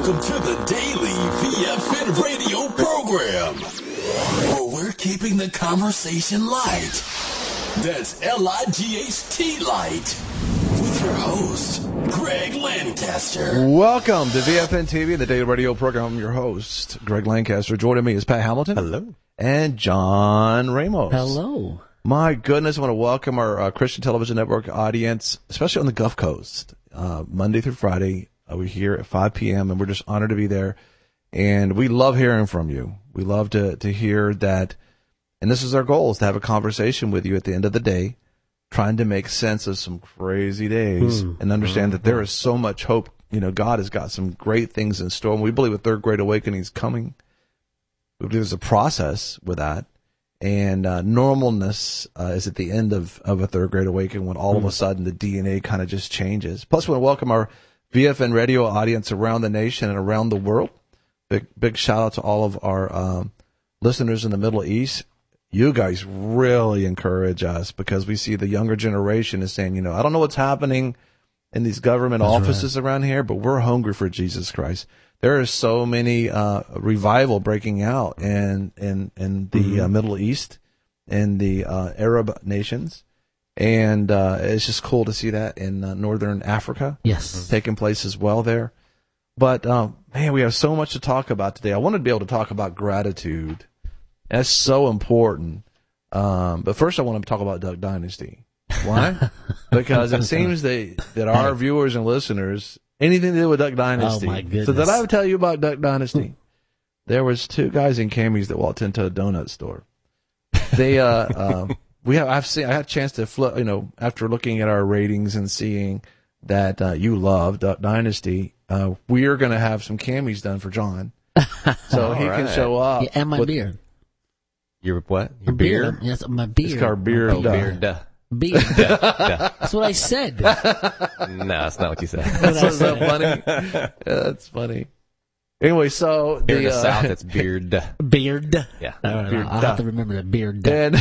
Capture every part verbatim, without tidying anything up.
Welcome to the Daily V F N radio program, where we're keeping the conversation light. That's L I G H T light. With your host, Greg Lancaster. Welcome to V F N T V, the Daily Radio program. I'm your host, Greg Lancaster. Joining me is Pat Hamilton. Hello. And John Ramos. Hello. My goodness, I want to welcome our uh, Christian Television Network audience, especially on the Gulf Coast. Uh, Monday through Friday, uh, we're here at five p.m., and we're just honored to be there. And we love hearing from you. We love to, to hear that, and this is our goal, is to have a conversation with you at the end of the day, trying to make sense of some crazy days mm. and understand mm. that there is so much hope. You know, God has got some great things in store, and we believe a third great awakening is coming. We believe there's a process with that. And uh, normalness uh, is at the end of, of a third great awakening when all mm. of a sudden the D N A kind of just changes. Plus, we want to welcome our V F N radio audience around the nation and around the world. Big big shout out to all of our um, listeners in the Middle East. You guys really encourage us because we see the younger generation is saying, you know, I don't know what's happening in these government That's offices right. around here, but we're hungry for Jesus Christ. There are so many uh, revival breaking out in in, in the mm-hmm. uh, Middle East and the uh, Arab nations, and uh, it's just cool to see that in uh, Northern Africa. Yes, taking place as well there. But um, man, we have so much to talk about today. I wanted to be able to talk about gratitude. That's so important. Um, but first, I want to talk about Duck Dynasty. Why? Because it seems that that our viewers and listeners. Anything to do with Duck Dynasty. Oh, my goodness. So did I ever tell you about Duck Dynasty? There was two guys in camis that walked into a donut store. They, uh, uh, we have, I've seen, I had a chance to flip, you know, after looking at our ratings and seeing that, uh, you love Duck Dynasty, uh, we are going to have some camis done for John. So he right. can show up. Yeah, and my with, beard. Your what? Your beard? beard? Yes, my beard. It's called beard. Oh, beard. Duh. Beard. Duh. Duh. That's what I said. No, that's not what you said. That's so funny. Yeah, that's funny. Anyway, so Here the in the uh, South, it's beard. Beard. Yeah. I don't know. Beard. I'll have to remember that beard. And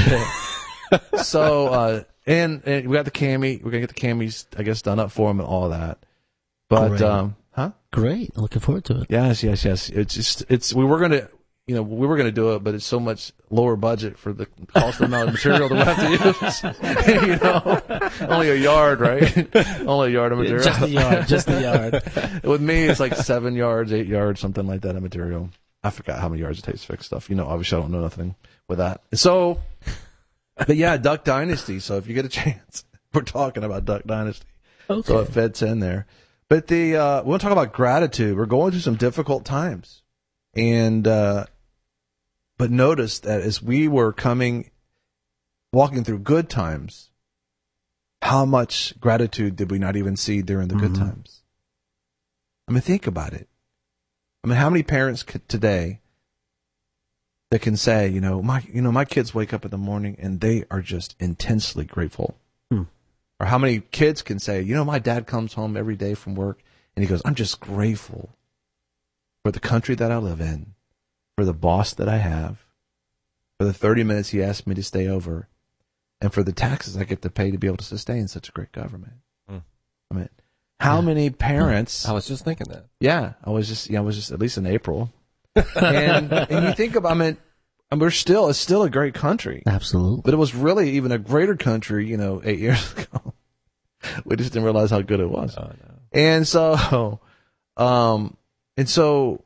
so, uh, and, and we got the cami. We're gonna get the camis, I guess, done up for him and all that. But, Great. um, huh? Great. Looking forward to it. Yes, yes, yes. It's just, it's, we were gonna, you know, we were gonna do it, but it's so much lower budget for the cost of amount of material that we have to use. You know, only a yard, right? Only a yard of material. Just the yard. Just the yard. With me, it's like seven yards, eight yards, something like that of material. I forgot how many yards it takes to fix stuff. You know, obviously I don't know nothing with that. So, but yeah, Duck Dynasty. So if you get a chance, we're talking about Duck Dynasty. Okay. So it fits in there. But the, uh, we want to talk about gratitude. We're going through some difficult times. And, uh, but notice that as we were coming, walking through good times, how much gratitude did we not even see during the mm-hmm. good times? I mean, think about it. I mean, how many parents could, today that can say, you know, my, you know, my kids wake up in the morning and they are just intensely grateful. Hmm. Or how many kids can say, you know, my dad comes home every day from work and he goes, I'm just grateful for the country that I live in, for the boss that I have, for the thirty minutes he asked me to stay over, and for the taxes I get to pay to be able to sustain such a great government. Mm. I mean, how yeah. many parents? I was just thinking that. Yeah, I was just, yeah, I was just at least in April, and and you think about, I mean, and we're still, it's still a great country, absolutely, but it was really even a greater country, you know, eight years ago. We just didn't realize how good it was, oh, no. and so, um, and so.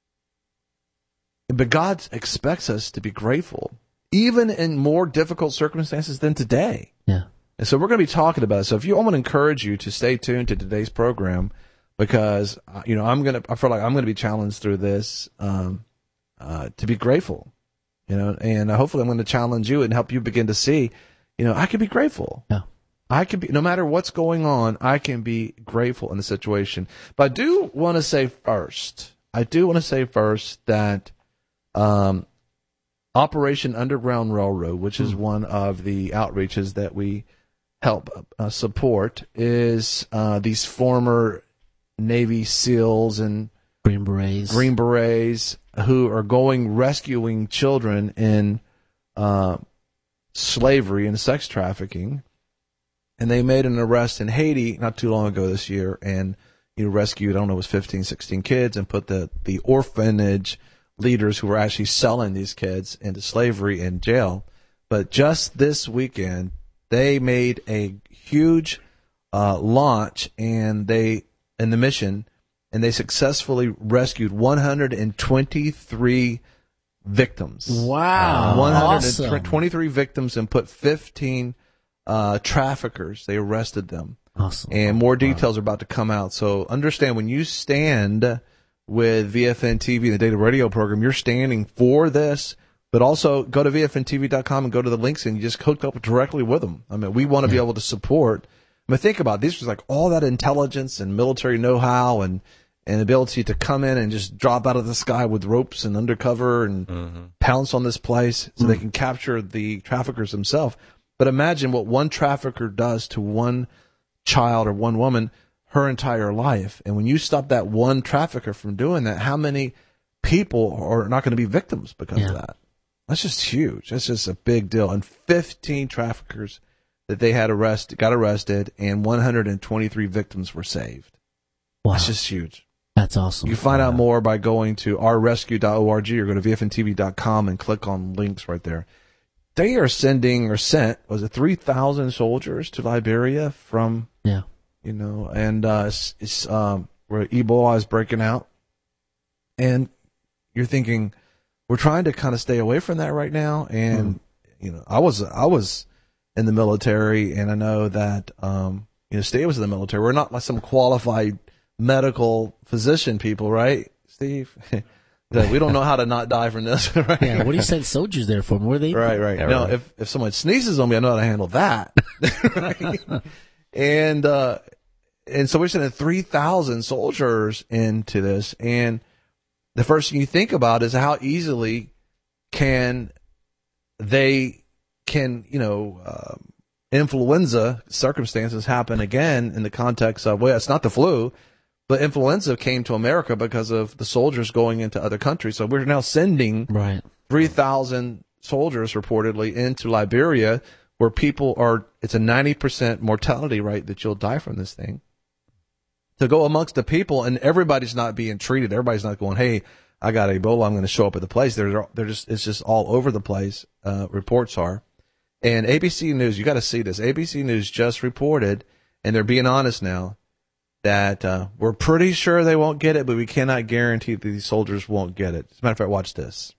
But God expects us to be grateful, even in more difficult circumstances than today. Yeah. And so we're going to be talking about it. So if you, I want to encourage you to stay tuned to today's program because, uh, you know, I'm going to, I feel like I'm going to be challenged through this, um, uh, to be grateful, you know, and uh, hopefully I'm going to challenge you and help you begin to see, you know, I can be grateful. Yeah. I can be, no matter what's going on, I can be grateful in the situation. But I do want to say first, I do want to say first that, Um, Operation Underground Railroad, which is one of the outreaches that we help uh, support, is uh, these former Navy SEALs and Green Berets, Green Berets who are going rescuing children in uh, slavery and sex trafficking. And they made an arrest in Haiti not too long ago this year, and you know, rescued, I don't know, it was fifteen, sixteen kids and put the, the orphanage leaders who were actually selling these kids into slavery in jail. But just this weekend, they made a huge uh, launch and they in the mission, and they successfully rescued one hundred twenty-three victims. Wow. one hundred Awesome. twenty-three victims and put fifteen uh, traffickers. They arrested them. Awesome. And more details are about to come out. So understand, when you stand with V F N T V, the Data Radio program, you're standing for this. But also go to V F N T V dot com and go to the links and you just hook up directly with them. I mean, we want to Yeah. be able to support. I mean, think about it. This was like all that intelligence and military know-how and, and ability to come in and just drop out of the sky with ropes and undercover and Mm-hmm. pounce on this place so they can capture the traffickers themselves. But imagine what one trafficker does to one child or one woman her entire life. And when you stop that one trafficker from doing that, how many people are not going to be victims because Yeah. of that? That's just huge. That's just a big deal. And fifteen traffickers that they had arrested, got arrested, and one hundred twenty-three victims were saved. Wow. That's just huge. That's awesome. You can find out more by going to our rescue dot org or go to V F N T V dot com and click on links right there. They are sending or sent, was it three thousand soldiers to Liberia from, Yeah. you know, and uh, it's, it's um, where Ebola is breaking out. And you're thinking, we're trying to kind of stay away from that right now. And, mm. you know, I was, I was in the military, and I know that, um, you know, Steve was in the military. We're not like some qualified medical physician people, right, Steve? That we don't know how to not die from this, right? Yeah, what do you send soldiers there for? Were they? Right, right. Yeah, no, right. if if someone sneezes on me, I know how to handle that. Right? And uh, and so we're sending three thousand soldiers into this, and the first thing you think about is how easily can they can you know uh, influenza circumstances happen again in the context of, well, it's not the flu. But influenza came to America because of the soldiers going into other countries. So we're now sending Right. three thousand soldiers reportedly into Liberia, where people are, it's a ninety percent mortality rate that you'll die from this thing. To go amongst the people, and everybody's not being treated. Everybody's not going, hey, I got Ebola, I'm going to show up at the place. They're, they're just, it's just all over the place, uh, reports are. And A B C News, you got to see this. A B C News just reported, and they're being honest now, that uh, we're pretty sure they won't get it, but we cannot guarantee that these soldiers won't get it. As a matter of fact, watch this.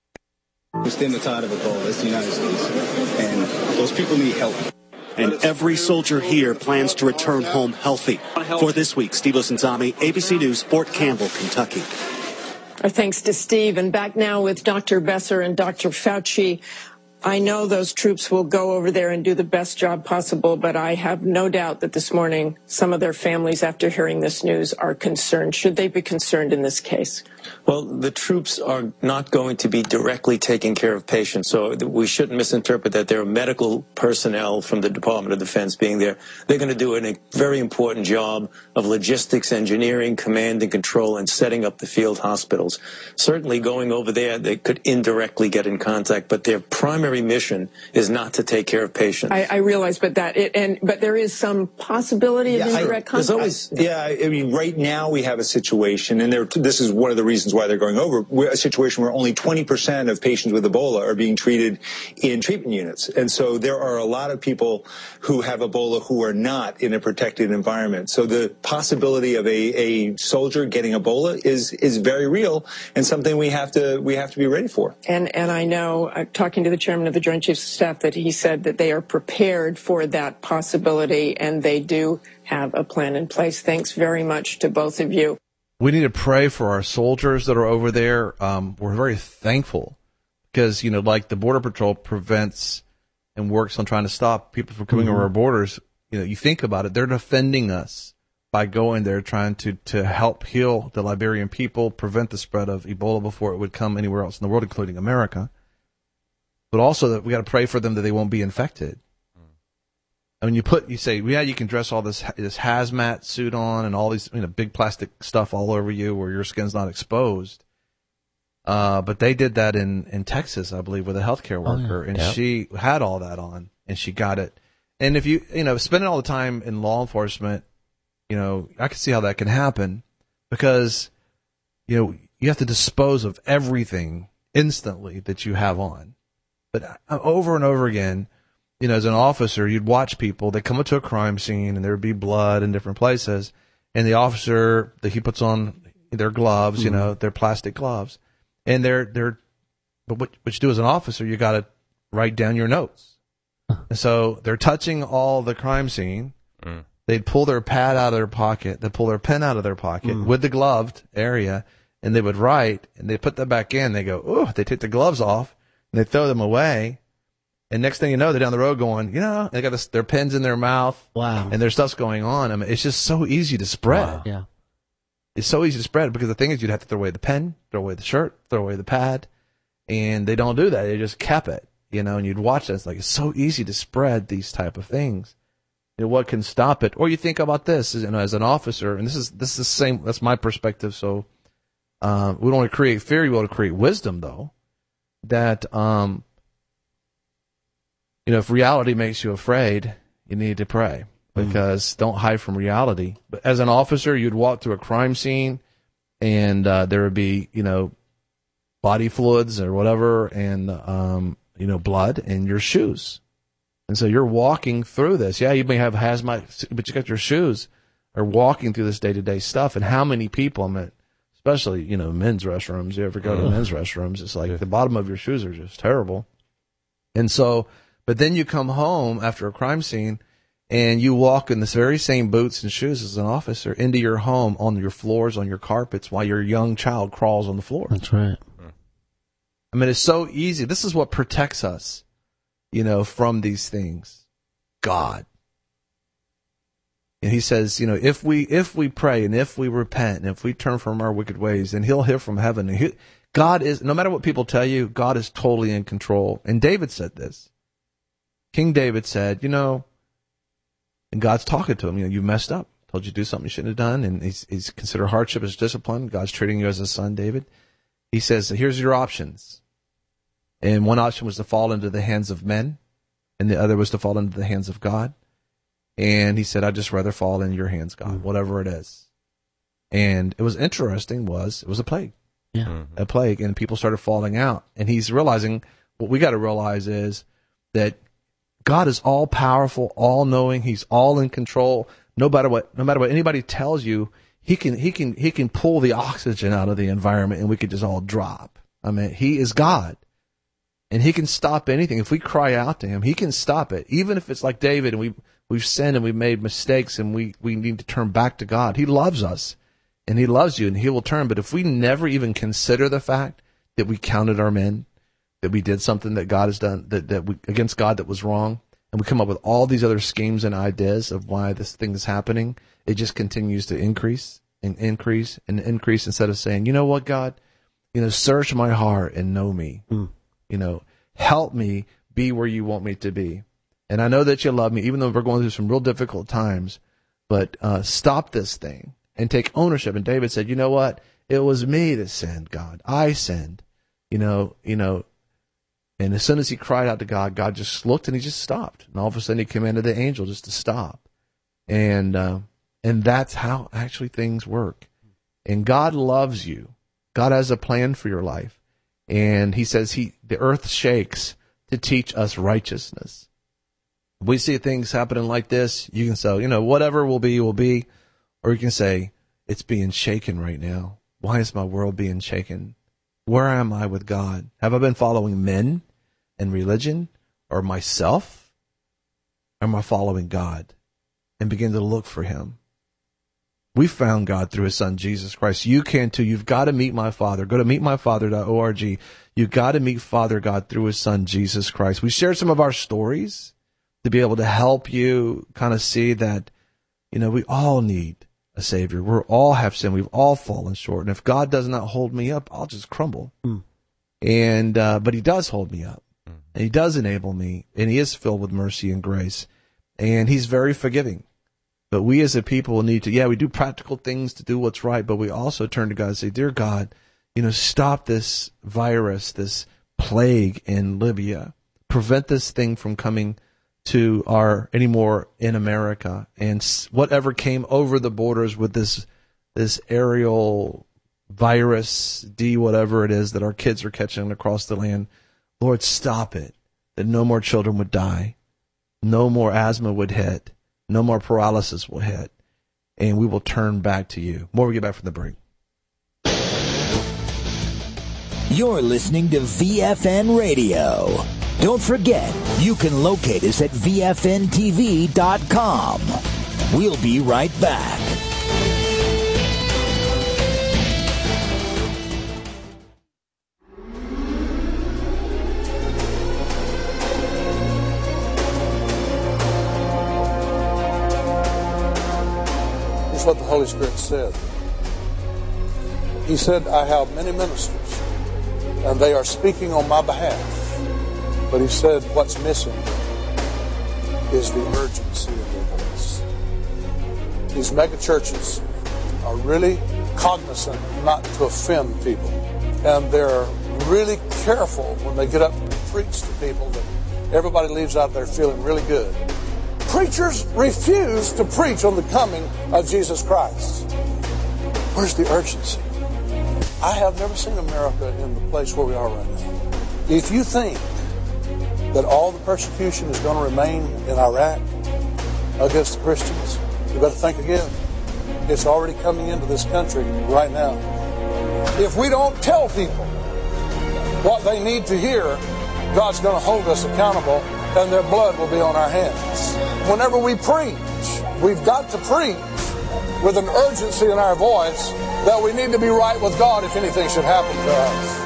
We stand the tide of Ebola. It's the United States. And those people need help. And every soldier here plans to return home healthy. For this week, Steve Osunzami, A B C News, Fort Campbell, Kentucky. Our thanks to Steve. And back now with Doctor Besser and Doctor Fauci. I know those troops will go over there and do the best job possible, but I have no doubt that this morning some of their families, after hearing this news, are concerned. Should they be concerned in this case? Well, the troops are not going to be directly taking care of patients, so we shouldn't misinterpret that there are medical personnel from the Department of Defense being there. They're going to do a very important job of logistics, engineering, command and control, and setting up the field hospitals. Certainly going over there, they could indirectly get in contact, but their primary mission is not to take care of patients. I, I realize, but that it, and but there is some possibility of Yeah, I- indirect there's contact. always- Yeah, I mean, right now we have a situation, and there, this is one of the reasons why they're going over, we're a situation where only twenty percent of patients with Ebola are being treated in treatment units. And so there are a lot of people who have Ebola who are not in a protected environment. So the possibility of a, a soldier getting Ebola is, is very real and something we have to, we have to be ready for. And and I know, uh, talking to the chairman of the Joint Chiefs of Staff, that he said that they are prepared for that possibility, and they do have a plan in place. Thanks very much to both of you. We need to pray for our soldiers that are over there. Um, we're very thankful because, you know, like the Border Patrol prevents and works on trying to stop people from coming Mm-hmm. over our borders. You know, you think about it, they're defending us by going there, trying to, to help heal the Liberian people, prevent the spread of Ebola before it would come anywhere else in the world, including America. But also that we got to pray for them that they won't be infected. I mean, you put, you say, yeah, you can dress all this this hazmat suit on and all these, you know, big plastic stuff all over you where your skin's not exposed. Uh, but they did that in, in Texas, I believe, with a healthcare worker, Oh, yeah. and Yep. she had all that on, and she got it. And if you, you know, spending all the time in law enforcement, You know, I can see how that can happen because, you know, you have to dispose of everything instantly that you have on. But over and over again, you know, as an officer, you'd watch people, they come up to a crime scene and there would be blood in different places. And the officer, that he puts on their gloves, you know, their plastic gloves. And they're, they're, but what, what you do as an officer, you got to write down your notes. And so they're touching all the crime scene. Mm. They'd pull their pad out of their pocket. They'd pull their pen out of their pocket mm. with the gloved area. And they would write and they put that back in. They go, oh, they take the gloves off and they throw them away. And next thing you know, they're down the road going, you know, they got this, their pens in their mouth. Wow. And their stuff's going on. I mean, it's just so easy to spread. Wow. Yeah. It's so easy to spread because the thing is you'd have to throw away the pen, throw away the shirt, throw away the pad. And they don't do that. They just kept it, you know, and you'd watch it. It's like, it's so easy to spread these type of things. You know, what can stop it? Or you think about this, you know, as an officer, and this is, this is the same, that's my perspective. So, um, we don't want to create fear. We want to create wisdom though, that, um, you know, if reality makes you afraid, you need to pray because mm. don't hide from reality. But as an officer, you'd walk through a crime scene and, uh, there would be, you know, body fluids or whatever and, um, you know, blood in your shoes. And so you're walking through this. Yeah, you may have hazmat, but you got your shoes are walking through this day-to-day stuff. And how many people, I mean, especially, you know, men's restrooms, you ever go to men's restrooms, it's like the bottom of your shoes are just terrible. And so, but then you come home after a crime scene and you walk in this very same boots and shoes as an officer into your home on your floors, on your carpets, while your young child crawls on the floor. That's right. I mean, it's so easy. This is what protects us, you know, from these things. God. And he says, you know, if we, if we pray and if we repent and if we turn from our wicked ways, then he'll hear from heaven. And he, God is, no matter what people tell you, God is totally in control. And David said this. King David said, you know, and God's talking to him, you know, you messed up. Told you to do something you shouldn't have done. And he's, he's considered hardship as discipline. God's treating you as a son, David. He says, here's your options. And one option was to fall into the hands of men, and the other was to fall into the hands of God. And he said, I'd just rather fall in your hands, God, whatever it is. And it was interesting was, it was a plague. Yeah. Mm-hmm. A plague, and people started falling out. And he's realizing, what we got to realize is that God is all powerful, all knowing. He's all in control. No matter what, no matter what anybody tells you, he can, he can, he can pull the oxygen out of the environment and we could just all drop. I mean, he is God. And he can stop anything. If we cry out to him, he can stop it. Even if it's like David and we, we've sinned and we've made mistakes and we, we need to turn back to God. He loves us and he loves you and he will turn. But if we never even consider the fact that we counted our men, that we did something that God has done, that, that we, against God that was wrong, and we come up with all these other schemes and ideas of why this thing is happening, it just continues to increase and increase and increase instead of saying, you know what, God, you know, search my heart and know me. Mm. You know, help me be where you want me to be. And I know that you love me, even though we're going through some real difficult times, but uh, stop this thing and take ownership. And David said, you know what? It was me that sinned, God. I sinned, you know, you know. And as soon as he cried out to God, God just looked and he just stopped. And all of a sudden he commanded the angel just to stop. And, uh, and that's how actually things work. And God loves you. God has a plan for your life. And he says he, the earth shakes to teach us righteousness. We see things happening like this. You can say, you know, whatever will be, will be. Or you can say, it's being shaken right now. Why is my world being shaken? Where am I with God? Have I been following men and religion or myself? Or am I following God? And begin to look for him. We found God through his son, Jesus Christ. You can too. You've got to meet my Father. Go to meet my father dot org. You've got to meet Father God through his son, Jesus Christ. We shared some of our stories to be able to help you kind of see that, you know, we all need a Savior. We all have sinned. We've all fallen short. And if God does not hold me up, I'll just crumble. Mm. And, uh, but he does hold me up. Mm. And he does enable me. And he is filled with mercy and grace. And he's very forgiving. But we as a people need to, yeah, we do practical things to do what's right, but we also turn to God and say, dear God, you know, stop this virus, this plague in Libya. Prevent this thing from coming to our anymore in America, and whatever came over the borders with this this aerial virus, D whatever it is that our kids are catching across the land. Lord, stop it, that no more children would die, no more asthma would hit, no more paralysis will hit, and we will turn back to you. More we get back from the break. You're listening to V F N Radio. Don't forget, you can locate us at V F N T V dot com. We'll be right back. Here's what the Holy Spirit said. He said, I have many ministers, and they are speaking on my behalf. But he said, what's missing is the urgency of their voice. These mega churches are really cognizant not to offend people. And they're really careful when they get up and preach to people that everybody leaves out there feeling really good. Preachers refuse to preach on the coming of Jesus Christ. Where's the urgency? I have never seen America in the place where we are right now. If you think that all the persecution is going to remain in Iraq against the Christians, you better think again. It's already coming into this country right now. If we don't tell people what they need to hear, God's going to hold us accountable, and their blood will be on our hands. Whenever we preach, we've got to preach with an urgency in our voice that we need to be right with God if anything should happen to us.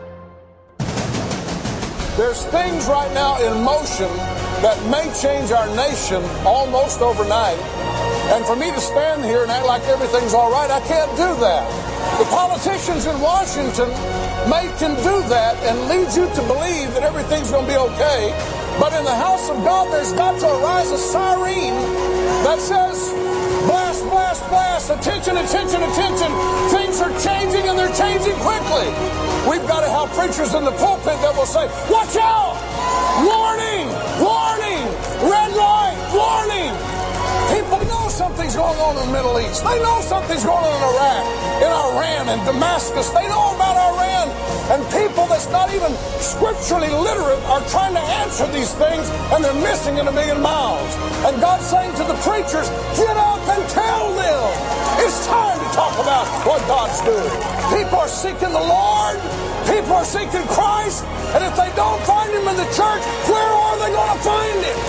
There's things right now in motion that may change our nation almost overnight. And for me to stand here and act like everything's all right, I can't do that. The politicians in Washington may can do that and lead you to believe that everything's going to be okay. But in the house of God, there's got to arise a siren that says, blast, blast, blast, attention, attention, attention. Things are changing, and they're changing quickly. We've got to have preachers in the pulpit that will say, watch out! Warning! Warning! Red light! Warning! People know something's going on in the Middle East. They know something's going on in Iraq, in Iran, and Damascus. They know about Iran. And people that's not even scripturally literate are trying to answer these things, and they're missing in a million miles. And God's saying to the preachers, get up and tell them. It's time to talk about what God's doing. People are seeking the Lord. People are seeking Christ. And if they don't find Him in the church, where are they going to find Him?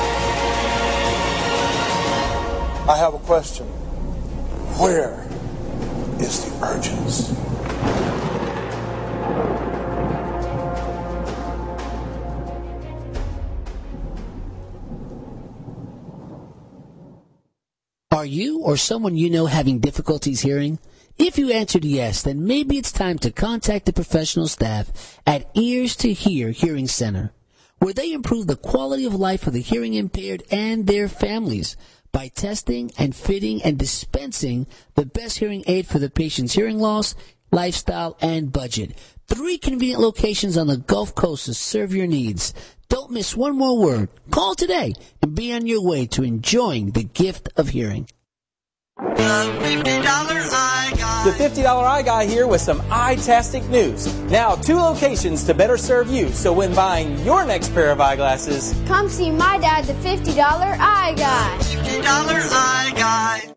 I have a question. Where is the urgency? Are you or someone you know having difficulties hearing? If you answered yes, then maybe it's time to contact the professional staff at Ears to Hear Hearing Center, where they improve the quality of life for the hearing impaired and their families by testing and fitting and dispensing the best hearing aid for the patient's hearing loss, lifestyle, and budget. Three convenient locations on the Gulf Coast to serve your needs. Don't miss one more word. Call today and be on your way to enjoying the gift of hearing. The fifty dollar Eye Guy. The fifty dollar Eye Guy here with some eye-tastic news. Now, two locations to better serve you. So when buying your next pair of eyeglasses, come see my dad, the fifty dollar Eye Guy. fifty dollar Eye Guy.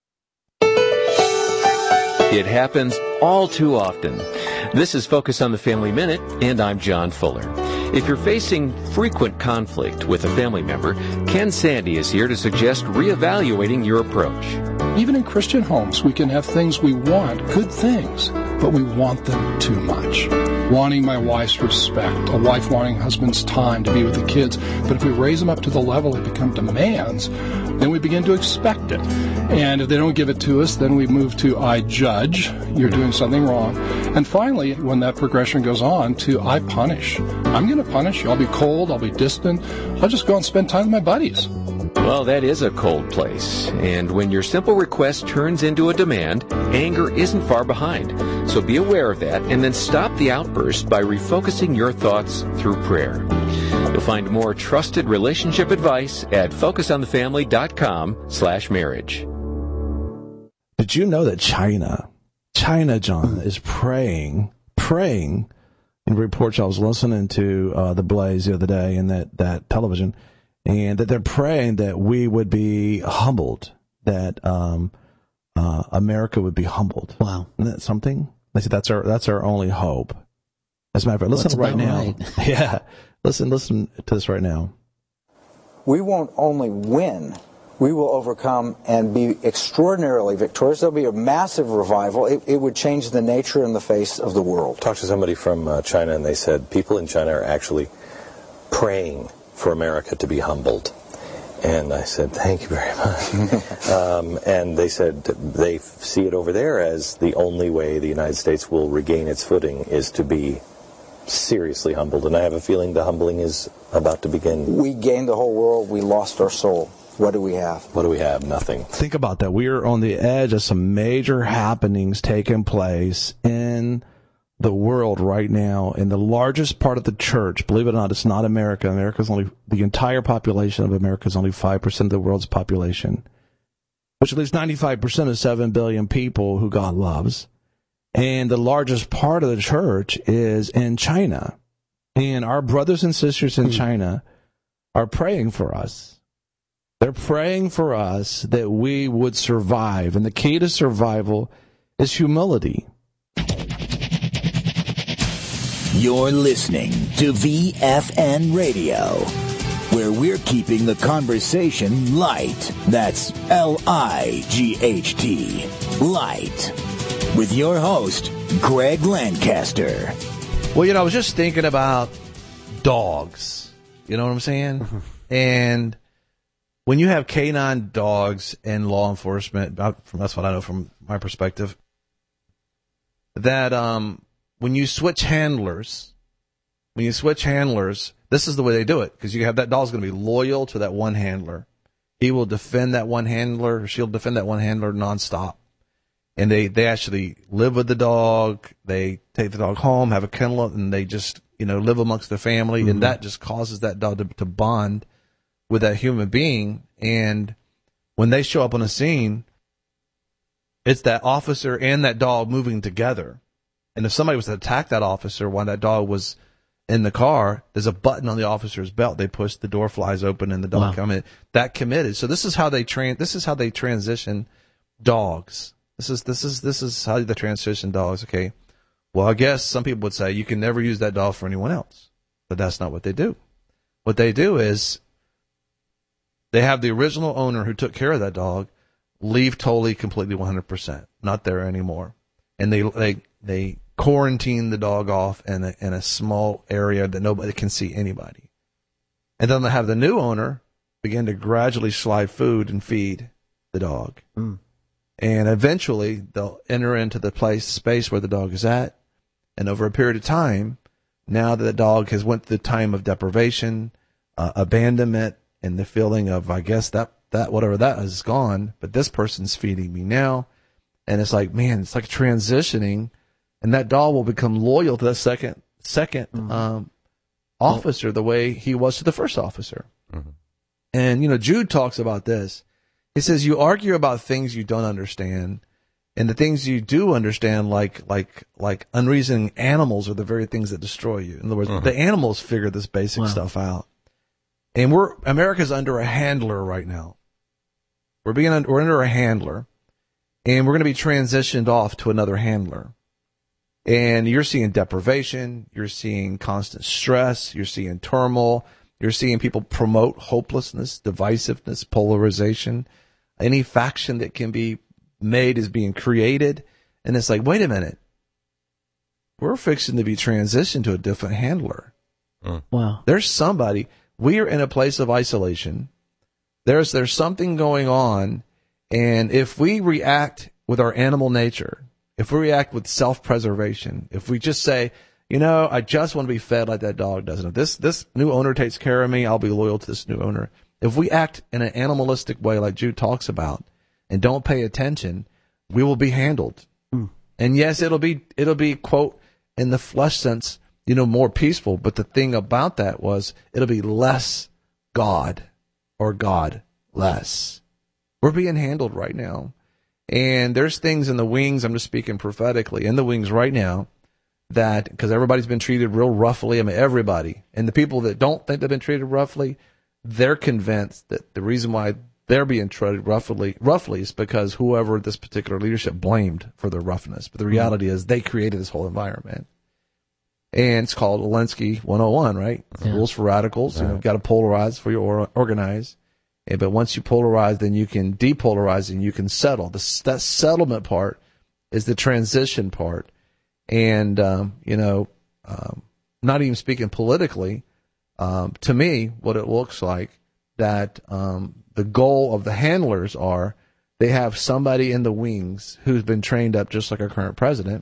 It happens all too often. This is Focus on the Family Minute, and I'm John Fuller. If you're facing frequent conflict with a family member, Ken Sandy is here to suggest reevaluating your approach. Even in Christian homes, we can have things we want, good things, but we want them too much. Wanting my wife's respect, a wife wanting husband's time to be with the kids, but if we raise them up to the level they become demands, then we begin to expect it. And if they don't give it to us, then we move to I judge, you're doing something wrong. And finally, when that progression goes on, to I punish. I'm going to punish you. I'll be cold, I'll be distant, I'll just go and spend time with my buddies. Well, that is a cold place. And when your simple request turns into a demand, anger isn't far behind. So be aware of that and then stop the outburst by refocusing your thoughts through prayer. You'll find more trusted relationship advice at focusonthefamily.com slash marriage. Did you know that China, China, John, is praying, praying, in reports I was listening to uh, The Blaze the other day in that, that television, and that they're praying that we would be humbled, that um, uh, America would be humbled. Wow. Isn't that something? They said that's our, that's our only hope. As a matter of fact, listen That's right now. right. Yeah, listen, listen to this right now. We won't only win, we will overcome and be extraordinarily victorious. There'll be a massive revival. It, it would change the nature and the face of the world. Talked to somebody from uh, China, and they said people in China are actually praying for America to be humbled. And I said, thank you very much. um, and they said they see it over there as the only way the United States will regain its footing is to be seriously humbled. And I have a feeling the humbling is about to begin. We gained the whole world. We lost our soul. What do we have? What do we have? Nothing. Think about that. We are on the edge of some major happenings taking place in the world right now. In the largest part of the church, believe it or not, it's not America. America's only, the entire population of America is only five percent of the world's population, which leaves ninety-five percent of seven billion people who God loves. And the largest part of the church is in China. And our brothers and sisters in China are praying for us. They're praying for us that we would survive. And the key to survival is humility. You're listening to V F N Radio, where we're keeping the conversation light. That's L I G H T, light. With your host, Greg Lancaster. Well, you know, I was just thinking about dogs. You know what I'm saying? And when you have canine dogs in law enforcement, that's what I know from my perspective, that um, when you switch handlers, when you switch handlers, this is the way they do it, because you have that dog's going to be loyal to that one handler. He will defend that one handler, or she'll defend that one handler nonstop. And they, they actually live with the dog. They take the dog home, have a kennel, and they just, you know, live amongst their family. Mm-hmm. And that just causes that dog to, to bond with that human being. And when they show up on a scene, it's that officer and that dog moving together. And if somebody was to attack that officer while that dog was in the car, there's a button on the officer's belt. They push, the door flies open, and the dog wow. comes in. That committed. So this is how they train. This is how they transition dogs. This is this is this is how they transition dogs. Okay. Well, I guess some people would say you can never use that dog for anyone else, but that's not what they do. What they do is they have the original owner who took care of that dog leave totally, completely, one hundred percent, not there anymore, and they they they quarantine the dog off in a, in a small area that nobody can see anybody, and then they have the new owner begin to gradually slide food and feed the dog, mm. and eventually they'll enter into the place space where the dog is at, and over a period of time, now that the dog has went through the time of deprivation, uh, abandonment, and the feeling of, I guess that, that, whatever that is gone, but this person's feeding me now. And it's like, man, it's like transitioning, and that dog will become loyal to that second, second, mm-hmm. um, officer the way he was to the first officer. Mm-hmm. And, you know, Jude talks about this. He says, you argue about things you don't understand, and the things you do understand, like, like, like unreasoning animals, are the very things that destroy you. In other words, mm-hmm. the animals figure this basic wow. stuff out. And we're, America's under a handler right now. We're being, under, we're under a handler, and we're going to be transitioned off to another handler. And you're seeing deprivation, you're seeing constant stress, you're seeing turmoil, you're seeing people promote hopelessness, divisiveness, polarization. Any faction that can be made is being created. And it's like, wait a minute. We're fixing to be transitioned to a different handler. Mm. Wow. There's somebody. We are in a place of isolation. There's there's something going on, and if we react with our animal nature, if we react with self-preservation, if we just say, you know, I just want to be fed like that dog does. If this this new owner takes care of me, I'll be loyal to this new owner. If we act in an animalistic way like Jude talks about and don't pay attention, we will be handled. Mm. And yes, it'll be it'll be, quote, in the flesh sense, you know, more peaceful. But the thing about that was it'll be less God or God less. We're being handled right now. And there's things in the wings, I'm just speaking prophetically, in the wings right now that, because everybody's been treated real roughly. I mean, everybody. And the people that don't think they've been treated roughly, they're convinced that the reason why they're being treated roughly, roughly is because whoever this particular leadership blamed for their roughness. But the reality is they created this whole environment. And it's called Alinsky one oh one, right? Yeah. Rules for radicals. Right. You know, you've got to polarize for you or organize. And, but once you polarize, then you can depolarize and you can settle. The, that settlement part is the transition part. And, um, you know, um, not even speaking politically, um, to me, what it looks like that um, the goal of the handlers are they have somebody in the wings who's been trained up just like our current president.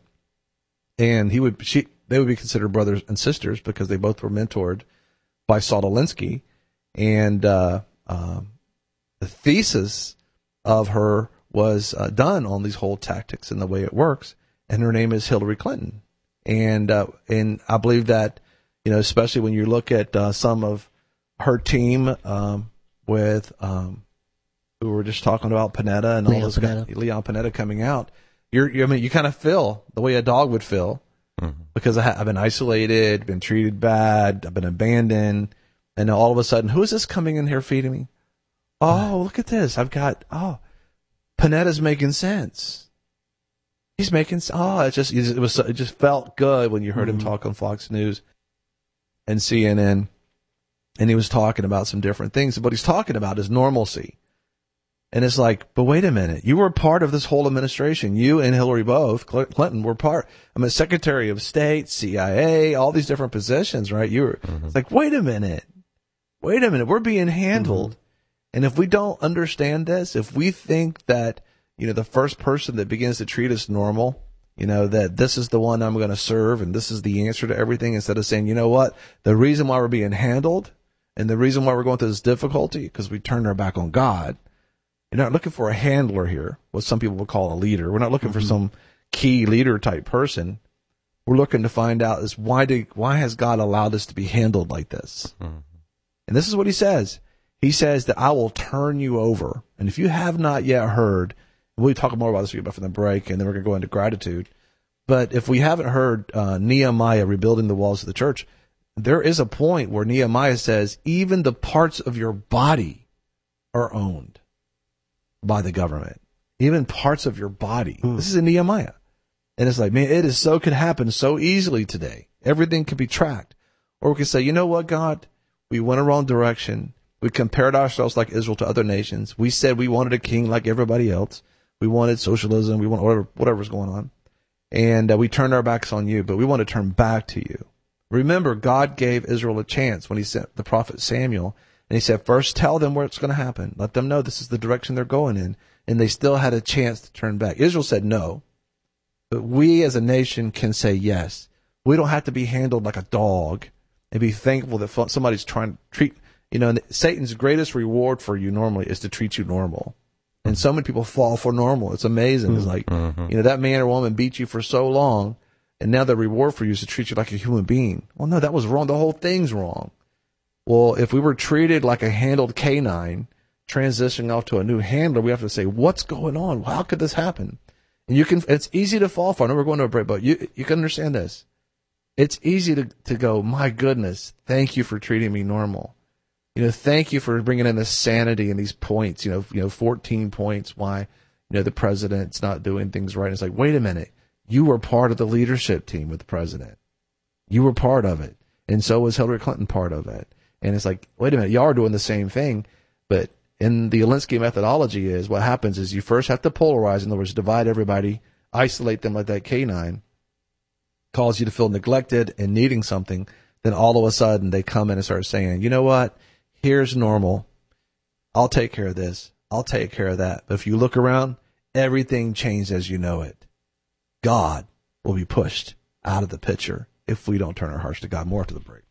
And he would, she, they would be considered brothers and sisters because they both were mentored by Saul Alinsky. And uh, um, the thesis of her was uh, done on these whole tactics and the way it works. And her name is Hillary Clinton. And uh, and I believe that, you know, especially when you look at uh, some of her team um, with, um, who were just talking about Panetta and all Leon those Panetta. guys, Leon Panetta coming out, you're, you I mean, you kind of feel the way a dog would feel. Mm-hmm. Because I ha- I've been isolated, been treated bad, I've been abandoned, and all of a sudden, who is this coming in here feeding me? Oh, look at this. I've got, oh, Panetta's making sense. He's making, oh, it just, it was, it just felt good when you heard mm-hmm. him talk on Fox News and C N N, and he was talking about some different things. But what he's talking about is normalcy. And it's like, but wait a minute, you were part of this whole administration. You and Hillary both, Clinton, were part. I mean, Secretary of State, C I A, all these different positions, right? You were, mm-hmm. it's like, wait a minute, wait a minute, we're being handled. Mm-hmm. And if we don't understand this, if we think that, you know, the first person that begins to treat us normal, you know, that this is the one I'm going to serve and this is the answer to everything, instead of saying, you know what, the reason why we're being handled and the reason why we're going through this difficulty, because we turned our back on God. You're not looking for a handler here, what some people would call a leader. We're not looking mm-hmm. for some key leader type person. We're looking to find out is why did, why has God allowed us to be handled like this? Mm-hmm. And this is what he says. He says that I will turn you over. And if you have not yet heard, we'll talk more about this from the break, and then we're going to go into gratitude. But if we haven't heard uh, Nehemiah rebuilding the walls of the church, there is a point where Nehemiah says even the parts of your body are owned by the government, even parts of your body. Mm. This is in Nehemiah. And it's like, man, it is so, could happen so easily today. Everything can be tracked. Or we could say, you know what, God, we went a wrong direction. We compared ourselves like Israel to other nations. We said we wanted a king like everybody else. We wanted socialism. We wanted whatever, whatever's going on. And uh, we turned our backs on you, but we want to turn back to you. Remember, God gave Israel a chance when he sent the prophet Samuel. And he said, first tell them where it's going to happen. Let them know this is the direction they're going in. And they still had a chance to turn back. Israel said no. But we as a nation can say yes. We don't have to be handled like a dog and be thankful that somebody's trying to treat, you know, Satan's greatest reward for you normally is to treat you normal. And so many people fall for normal. It's amazing. It's like, mm-hmm. you know, that man or woman beat you for so long, and now the reward for you is to treat you like a human being. Well, no, that was wrong. The whole thing's wrong. Well, if we were treated like a handled canine, transitioning off to a new handler, we have to say, what's going on? How could this happen? And you can, it's easy to fall for. I know we're going to a break, but you, you can understand this. It's easy to, to go, my goodness, thank you for treating me normal. You know, thank you for bringing in this sanity and these points, you know, you know, fourteen points why, you know, the president's not doing things right. It's like, wait a minute. You were part of the leadership team with the president. You were part of it. And so was Hillary Clinton part of it. And it's like, wait a minute, y'all are doing the same thing. But in the Alinsky methodology is what happens is you first have to polarize, in other words, divide everybody, isolate them like that canine, cause you to feel neglected and needing something. Then all of a sudden they come in and start saying, you know what? Here's normal. I'll take care of this. I'll take care of that. But if you look around, everything changed as you know it. God will be pushed out of the picture if we don't turn our hearts to God. More after the break.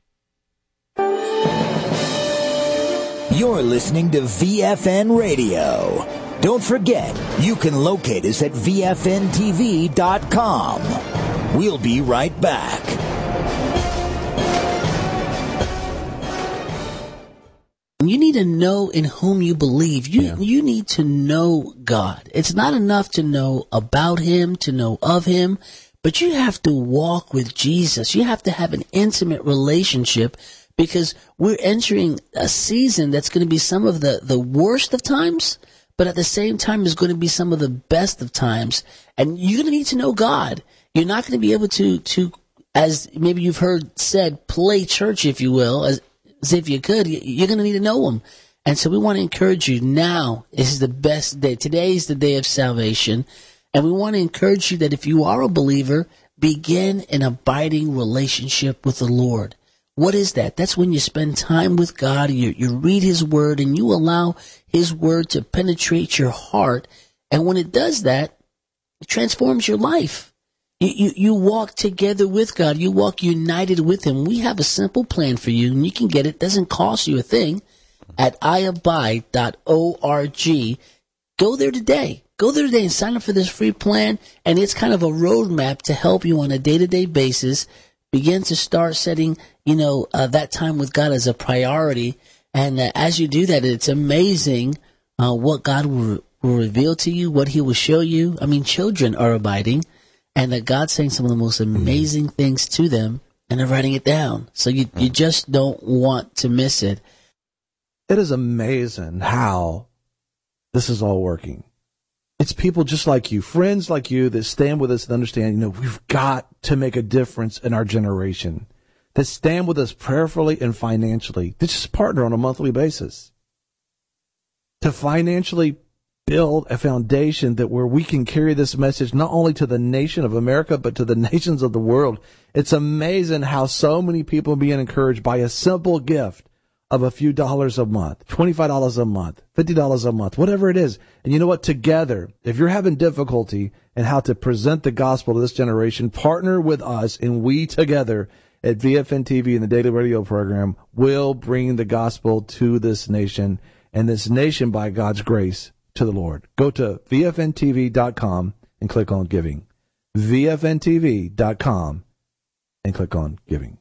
You're listening to V F N Radio. Don't forget, you can locate us at V F N T V dot com. We'll be right back. You need to know in whom you believe. You yeah. you need to know God. It's not enough to know about him, to know of him, but you have to walk with Jesus. You have to have an intimate relationship, because we're entering a season that's going to be some of the, the worst of times, but at the same time is going to be some of the best of times. And you're going to need to know God. You're not going to be able to, to, as maybe you've heard said, play church, if you will, as, as if you could. You're going to need to know him. And so we want to encourage you now. This is the best day. Today is the day of salvation. And we want to encourage you that if you are a believer, begin an abiding relationship with the Lord. What is that? That's when you spend time with God, you, you read his word, and you allow his word to penetrate your heart. And when it does that, it transforms your life. You, you, you walk together with God. You walk united with him. We have a simple plan for you, and you can get it. It doesn't cost you a thing at i abide dot org. Go there today. Go there today and sign up for this free plan. And it's kind of a roadmap to help you on a day-to-day basis begin to start setting, you know, uh, that time with God as a priority. And uh, as you do that, it's amazing uh, what God will, will reveal to you, what he will show you. I mean, children are abiding, and that God's saying some of the most amazing mm-hmm. things to them, and they're writing it down. So you, you just don't want to miss it. It is amazing how this is all working. It's people just like you, friends like you, that stand with us and understand, you know, we've got to make a difference in our generation, that stand with us prayerfully and financially, to just partner on a monthly basis, to financially build a foundation that where we can carry this message not only to the nation of America, but to the nations of the world. It's amazing how so many people are being encouraged by a simple gift of a few dollars a month, twenty-five dollars a month, fifty dollars a month, whatever it is. And you know what? Together, if you're having difficulty in how to present the gospel to this generation, partner with us, and we together at V F N T V and the Daily Radio program will bring the gospel to this nation, and this nation, by God's grace, to the Lord. Go to V F N T V dot com and click on giving. V F N T V dot com and click on giving.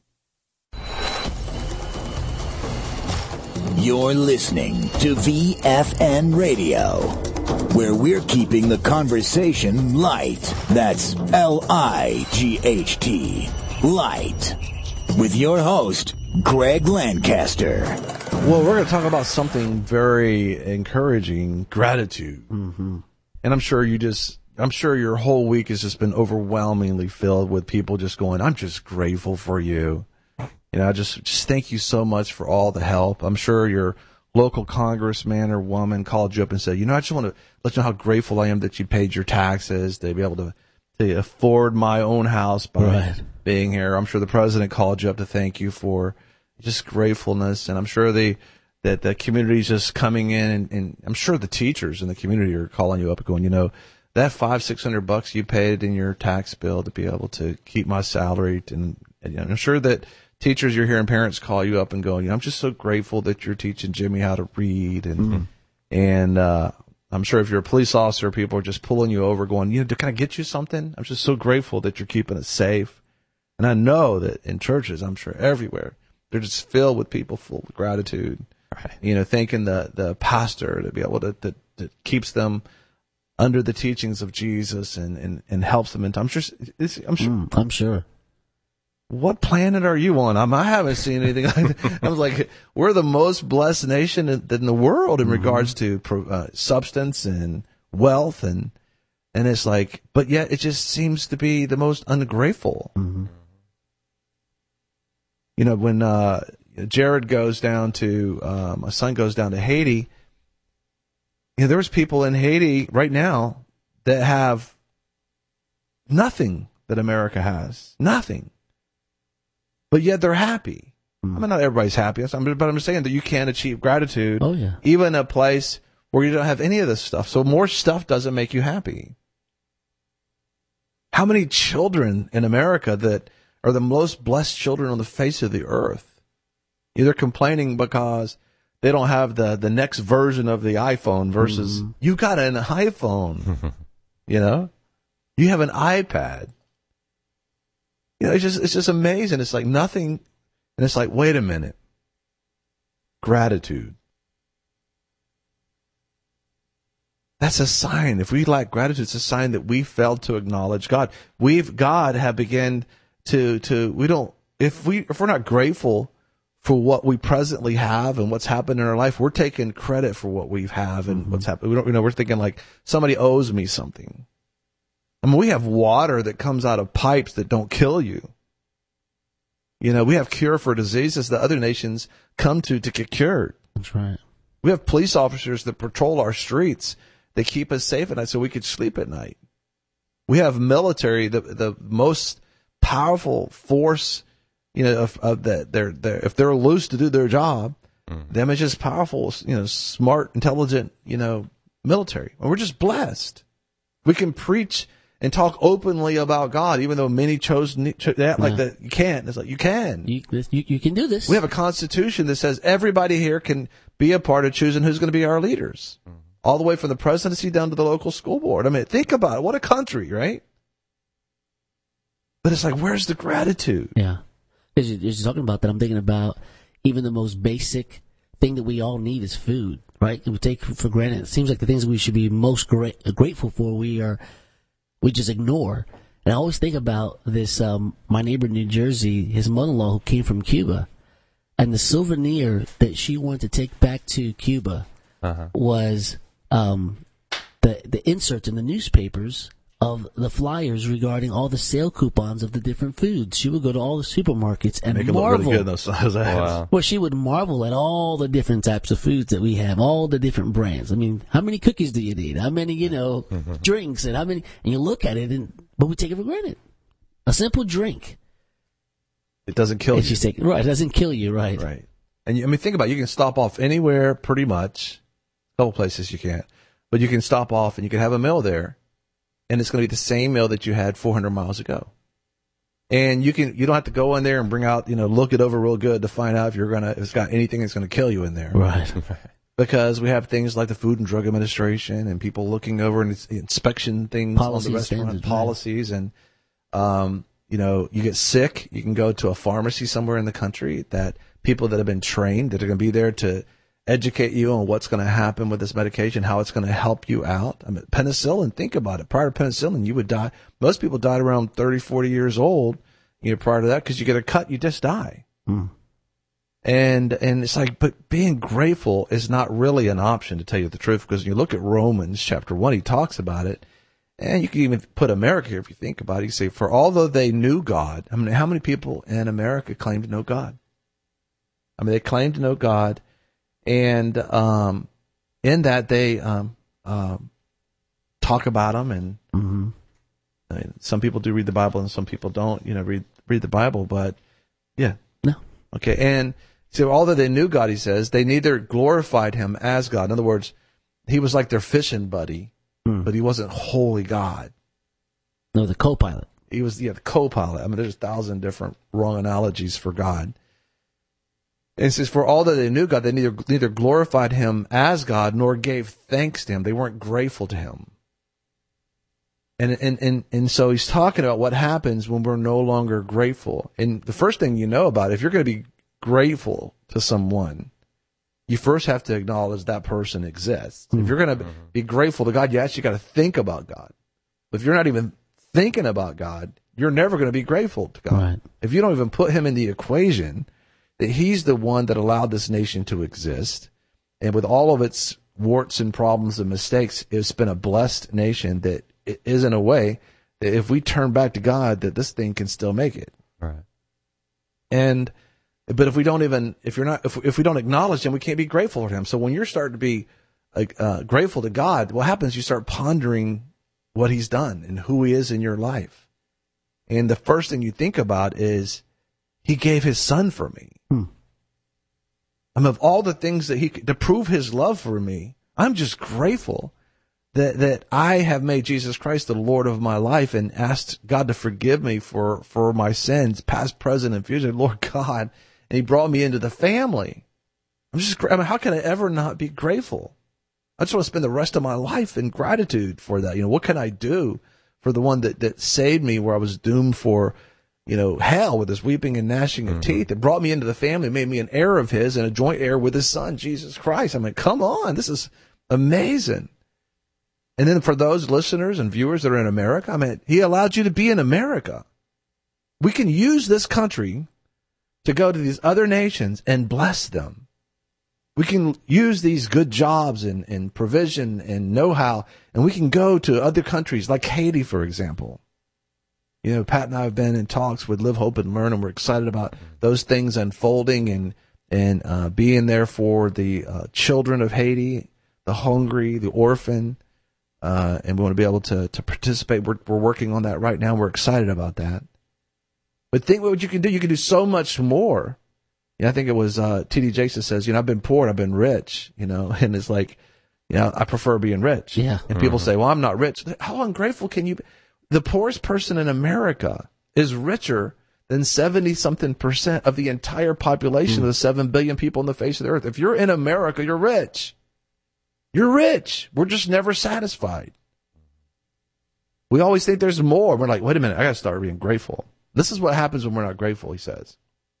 You're listening to V F N Radio, where we're keeping the conversation light. That's L I G H T, light. With your host, Greg Lancaster. Well, we're going to talk about something very encouraging, gratitude. Mm-hmm. And I'm sure you just, I'm sure your whole week has just been overwhelmingly filled with people just going, I'm just grateful for you. You know, just, just thank you so much for all the help. I'm sure your local congressman or woman called you up and said, you know, I just want to let you know how grateful I am that you paid your taxes to be able to, to afford my own house by right. being here. I'm sure the president called you up to thank you for just gratefulness. And I'm sure the, that the community is just coming in, and, and I'm sure the teachers in the community are calling you up and going, you know, that five, six hundred bucks you paid in your tax bill to be able to keep my salary. And, and you know, I'm sure that teachers, you're hearing parents call you up and going, I'm just so grateful that you're teaching Jimmy how to read. And, mm-hmm. and, uh, I'm sure if you're a police officer, people are just pulling you over going, you know, can I get you something? I'm just so grateful that you're keeping it safe. And I know that in churches, I'm sure everywhere, they're just filled with people full of gratitude, right. you know, thanking the, the pastor to be able to, that, that keeps them under the teachings of Jesus and, and, and helps them. And I'm sure, I'm sure, mm, I'm sure. What planet are you on? I'm, I haven't seen anything like that. I was like, we're the most blessed nation in, in the world in mm-hmm. regards to uh, substance and wealth. And, and it's like, but yet it just seems to be the most ungrateful. Mm-hmm. You know, when uh, Jared goes down to, uh, my son goes down to Haiti, you know, there's people in Haiti right now that have nothing that America has. Nothing. But yet they're happy. Mm. I mean, not everybody's happy, but I'm saying that you can achieve gratitude oh, yeah. even in a place where you don't have any of this stuff. So more stuff doesn't make you happy. How many children in America that are the most blessed children on the face of the earth? They're complaining because they don't have the, the next version of the iPhone versus mm. you got an iPhone, you know? You have an iPad. You know, it's just, it's just amazing. It's like nothing. And it's like, wait a minute. Gratitude. That's a sign. If we lack gratitude, it's a sign that we failed to acknowledge God. We've, God have begun to, to, we don't, if we, if we're not grateful for what we presently have and what's happened in our life, we're taking credit for what we have and mm-hmm. what's happened. We don't, you know, we're thinking like somebody owes me something. I mean, we have water that comes out of pipes that don't kill you. You know, we have cure for diseases that other nations come to to get cured. That's right. We have police officers that patrol our streets. They keep us safe at night so we could sleep at night. We have military, the the most powerful force, you know, of, of that. They're they if they're loose to do their job, mm. them is just powerful, you know, smart, intelligent, you know, military. And we're just blessed. We can preach and talk openly about God, even though many chose to act like that. You can't. It's like you can. You, you you can do this. We have a constitution that says everybody here can be a part of choosing who's going to be our leaders. Mm. All the way from the presidency down to the local school board. I mean, think about it. What a country, right? But it's like, where's the gratitude? Yeah. As you're talking about that, I'm thinking about even the most basic thing that we all need is food, right? We take for granted. It seems like the things that we should be most gra- grateful for, we are, we just ignore. And I always think about this, um, my neighbor in New Jersey, his mother-in-law who came from Cuba, and the souvenir that she wanted to take back to Cuba uh-huh. was... Um, the the inserts in the newspapers of the flyers regarding all the sale coupons of the different foods. She would go to all the supermarkets and Make it marvel. Look really good, those, those ads. Wow. Well, she would marvel at all the different types of foods that we have, all the different brands. I mean, how many cookies do you need? How many, you know, mm-hmm. drinks and how many? And you look at it, and but we take it for granted. A simple drink. It doesn't kill and you. She's taking, right, it doesn't kill you, right? Right. And you, I mean, think about it. You can stop off anywhere, pretty much. A couple places you can't. But you can stop off and you can have a meal there, and it's going to be the same meal that you had four hundred miles ago. And you can you don't have to go in there and bring out, you know, look it over real good to find out if you're gonna if it's got anything that's going to kill you in there. Right. Because we have things like the Food and Drug Administration and people looking over and inspection things policies, on the restaurant standards, policies right. and um you know, you get sick, you can go to a pharmacy somewhere in the country that people that have been trained that are going to be there to educate you on what's going to happen with this medication, how it's going to help you out. I mean, penicillin, think about it. Prior to penicillin, you would die. Most people died around thirty, forty years old, you know, prior to that, because you get a cut, you just die. Mm. And, and it's like, but being grateful is not really an option, to tell you the truth, because when you look at Romans chapter one, he talks about it. And you can even put America here if you think about it. You say, for although they knew God, I mean, how many people in America claim to know God? I mean, they claim to know God. And um, in that, they um, um, talk about them, and mm-hmm. I mean, some people do read the Bible, and some people don't. You know, read read the Bible, but yeah, no, okay. And so, although they knew God, he says, they neither glorified him as God. In other words, he was like their fishing buddy, mm. but he wasn't wholly God. No, the co-pilot. He was yeah, the co-pilot. I mean, there's a thousand different wrong analogies for God. And it says, for all that they knew God, they neither neither glorified him as God nor gave thanks to him. They weren't grateful to him. And and and and so he's talking about what happens when we're no longer grateful. And the first thing you know about it, if you're going to be grateful to someone, you first have to acknowledge that person exists. Mm-hmm. If you're going to be grateful to God, you actually got to think about God. But if you're not even thinking about God, you're never going to be grateful to God. Right. If you don't even put him in the equation, that he's the one that allowed this nation to exist. And with all of its warts and problems and mistakes, it's been a blessed nation that it is in a way that if we turn back to God, that this thing can still make it. Right. And, but if we don't even, if you're not, if, if we don't acknowledge him, we can't be grateful for him. So when you're starting to be uh, grateful to God, what happens? You start pondering what he's done and who he is in your life. And the first thing you think about is, he gave his son for me. Hmm. I mean, of all the things that he to prove his love for me, I'm just grateful that that I have made Jesus Christ the Lord of my life and asked God to forgive me for for my sins, past, present, and future. Lord God, and he brought me into the family. I'm just, I mean, how can I ever not be grateful? I just want to spend the rest of my life in gratitude for that. You know, what can I do for the one that that saved me where I was doomed for, you know, hell with his weeping and gnashing of mm-hmm. teeth. It brought me into the family, made me an heir of his and a joint heir with his son, Jesus Christ. I mean, come on, this is amazing. And then for those listeners and viewers that are in America, I mean, he allowed you to be in America. We can use this country to go to these other nations and bless them. We can use these good jobs and, and provision and know-how, and we can go to other countries like Haiti, for example. You know, Pat and I have been in talks with Live, Hope, and Learn, and we're excited about those things unfolding and and uh, being there for the uh, children of Haiti, the hungry, the orphan, uh, and we want to be able to to participate. We're, we're working on that right now. We're excited about that. But think what you can do. You can do so much more. Yeah, I think it was uh, T D Jakes that says, you know, I've been poor and I've been rich, you know, and it's like, you know, I prefer being rich. Yeah. And people say, well, I'm not rich. How ungrateful can you be? The poorest person in America is richer than seventy-something percent of the entire population mm. of the seven billion people on the face of the earth. If you're in America, you're rich. You're rich. We're just never satisfied. We always think there's more. We're like, wait a minute, I got to start being grateful. This is what happens when we're not grateful, he says.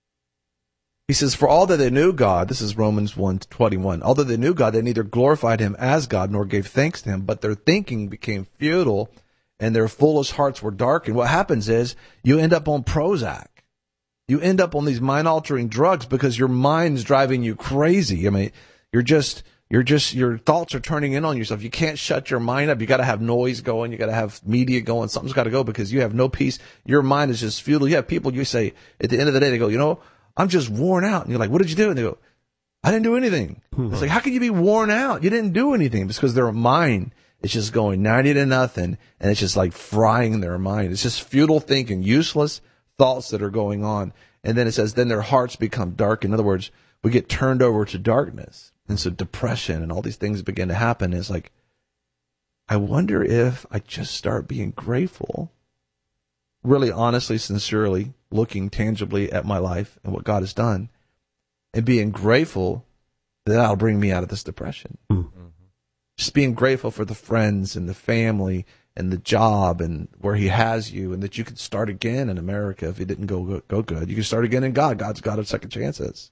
He says, for all that they knew God, this is Romans one twenty-one, although they knew God, they neither glorified him as God nor gave thanks to him, but their thinking became futile and their foolish hearts were darkened. What happens is you end up on Prozac. You end up on these mind-altering drugs because your mind's driving you crazy. I mean, you're just, you're just, your thoughts are turning in on yourself. You can't shut your mind up. You got to have noise going. You got to have media going. Something's got to go because you have no peace. Your mind is just futile. You have people, you say, at the end of the day, they go, you know, I'm just worn out. And you're like, what did you do? And they go, I didn't do anything. Mm-hmm. It's like, how can you be worn out? You didn't do anything. It's because their mind is just going ninety to nothing, and it's just like frying their mind. It's just futile thinking, useless thoughts that are going on. And then it says, then their hearts become dark. In other words, we get turned over to darkness. And so depression and all these things begin to happen. It's like, I wonder if I just start being grateful, really honestly, sincerely, looking tangibly at my life and what God has done, and being grateful that that'll bring me out of this depression. Mm-hmm. Just being grateful for the friends and the family and the job and where he has you, and that you can start again in America if it didn't go go good. You can start again in God. God's got a second chances.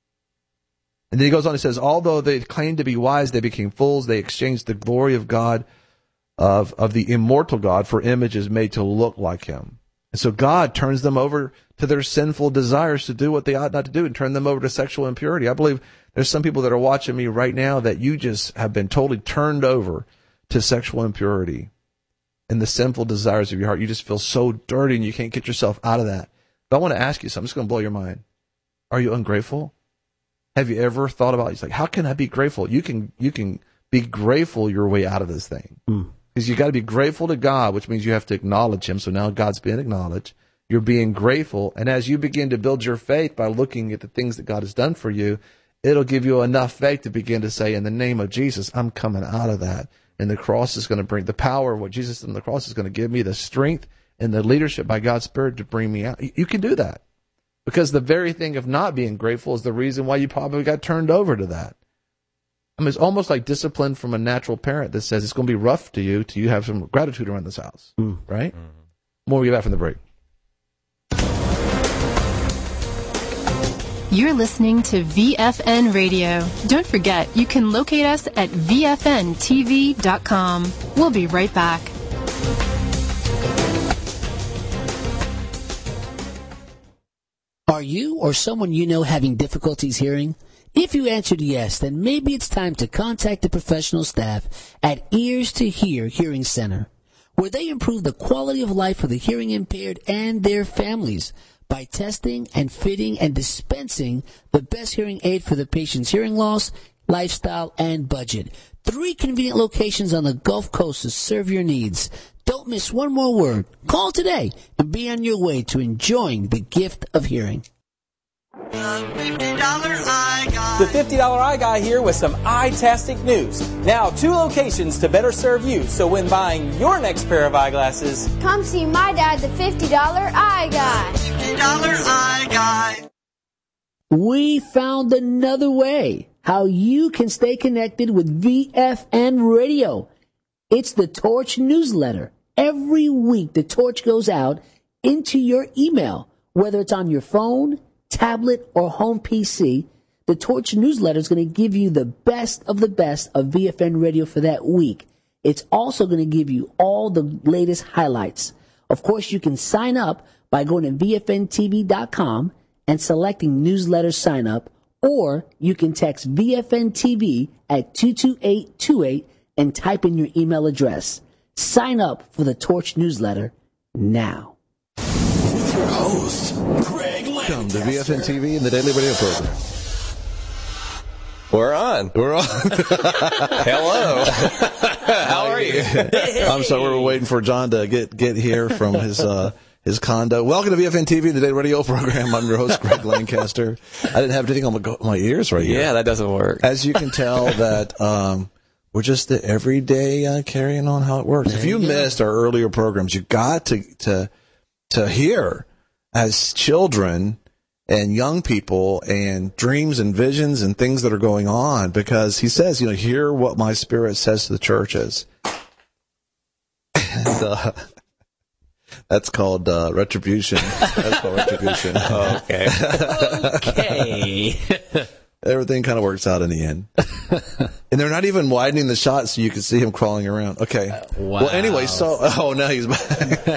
And then he goes on, he says, although they claimed to be wise, they became fools. They exchanged the glory of God, of, of the immortal God, for images made to look like him. And so God turns them over to their sinful desires to do what they ought not to do, and turn them over to sexual impurity. I believe there's some people that are watching me right now that you just have been totally turned over to sexual impurity and the sinful desires of your heart. You just feel so dirty and you can't get yourself out of that. But I want to ask you something. It's going to blow your mind. Are you ungrateful? Have you ever thought about it? It's like, how can I be grateful? You can, you can be grateful your way out of this thing. Mm. Because you got to be grateful to God, which means you have to acknowledge him. So now God's being acknowledged. You're being grateful. And as you begin to build your faith by looking at the things that God has done for you, it'll give you enough faith to begin to say, in the name of Jesus, I'm coming out of that. And the cross is going to bring the power of what Jesus did on the cross is going to give me the strength and the leadership by God's Spirit to bring me out. You can do that. Because the very thing of not being grateful is the reason why you probably got turned over to that. I mean, it's almost like discipline from a natural parent that says it's going to be rough to you till you have some gratitude around this house. Mm. Right? Mm-hmm. More we get back from the break. You're listening to V F N Radio. Don't forget, you can locate us at V F N T V dot com. We'll be right back. Are you or someone you know having difficulties hearing? If you answered yes, then maybe it's time to contact the professional staff at Ears to Hear Hearing Center, where they improve the quality of life for the hearing impaired and their families by testing and fitting and dispensing the best hearing aid for the patient's hearing loss, lifestyle, and budget. Three convenient locations on the Gulf Coast to serve your needs. Don't miss one more word. Call today and be on your way to enjoying the gift of hearing. The fifty dollar Eye Guy here with some eye-tastic news. Now, two locations to better serve you, so when buying your next pair of eyeglasses, come see my dad, the fifty dollar Eye Guy. fifty dollar Eye Guy. We found another way how you can stay connected with V F N Radio. It's the Torch newsletter. Every week, the Torch goes out into your email, whether it's on your phone, tablet, or home P C. The Torch newsletter is going to give you the best of the best of V F N Radio for that week. It's also going to give you all the latest highlights. Of course, you can sign up by going to V F N T V dot com and selecting newsletter sign up, or you can text V F N T V at two two eight two eight and type in your email address. Sign up for the Torch newsletter now. With your host, Greg Lancaster. Welcome to V F N T V and the Daily Radio Program. We're on. We're on. Hello. How are you? I'm sorry, we were waiting for John to get, get here from his uh, his condo. Welcome to V F N T V, the Daily Radio Program. I'm your host, Greg Lancaster. I didn't have anything on my, my ears right here. Yeah, that doesn't work. As you can tell, that um, we're just the everyday uh, carrying on how it works. There if you, you missed our earlier programs, you got to to to hear as children and young people and dreams and visions and things that are going on, because he says, you know, hear what my spirit says to the churches. And uh, that's called uh, retribution. That's called retribution. Oh, okay. Okay. Everything kind of works out in the end. And they're not even widening the shot so you can see him crawling around. Okay. Uh, wow. Well, anyway, so, oh, now he's back.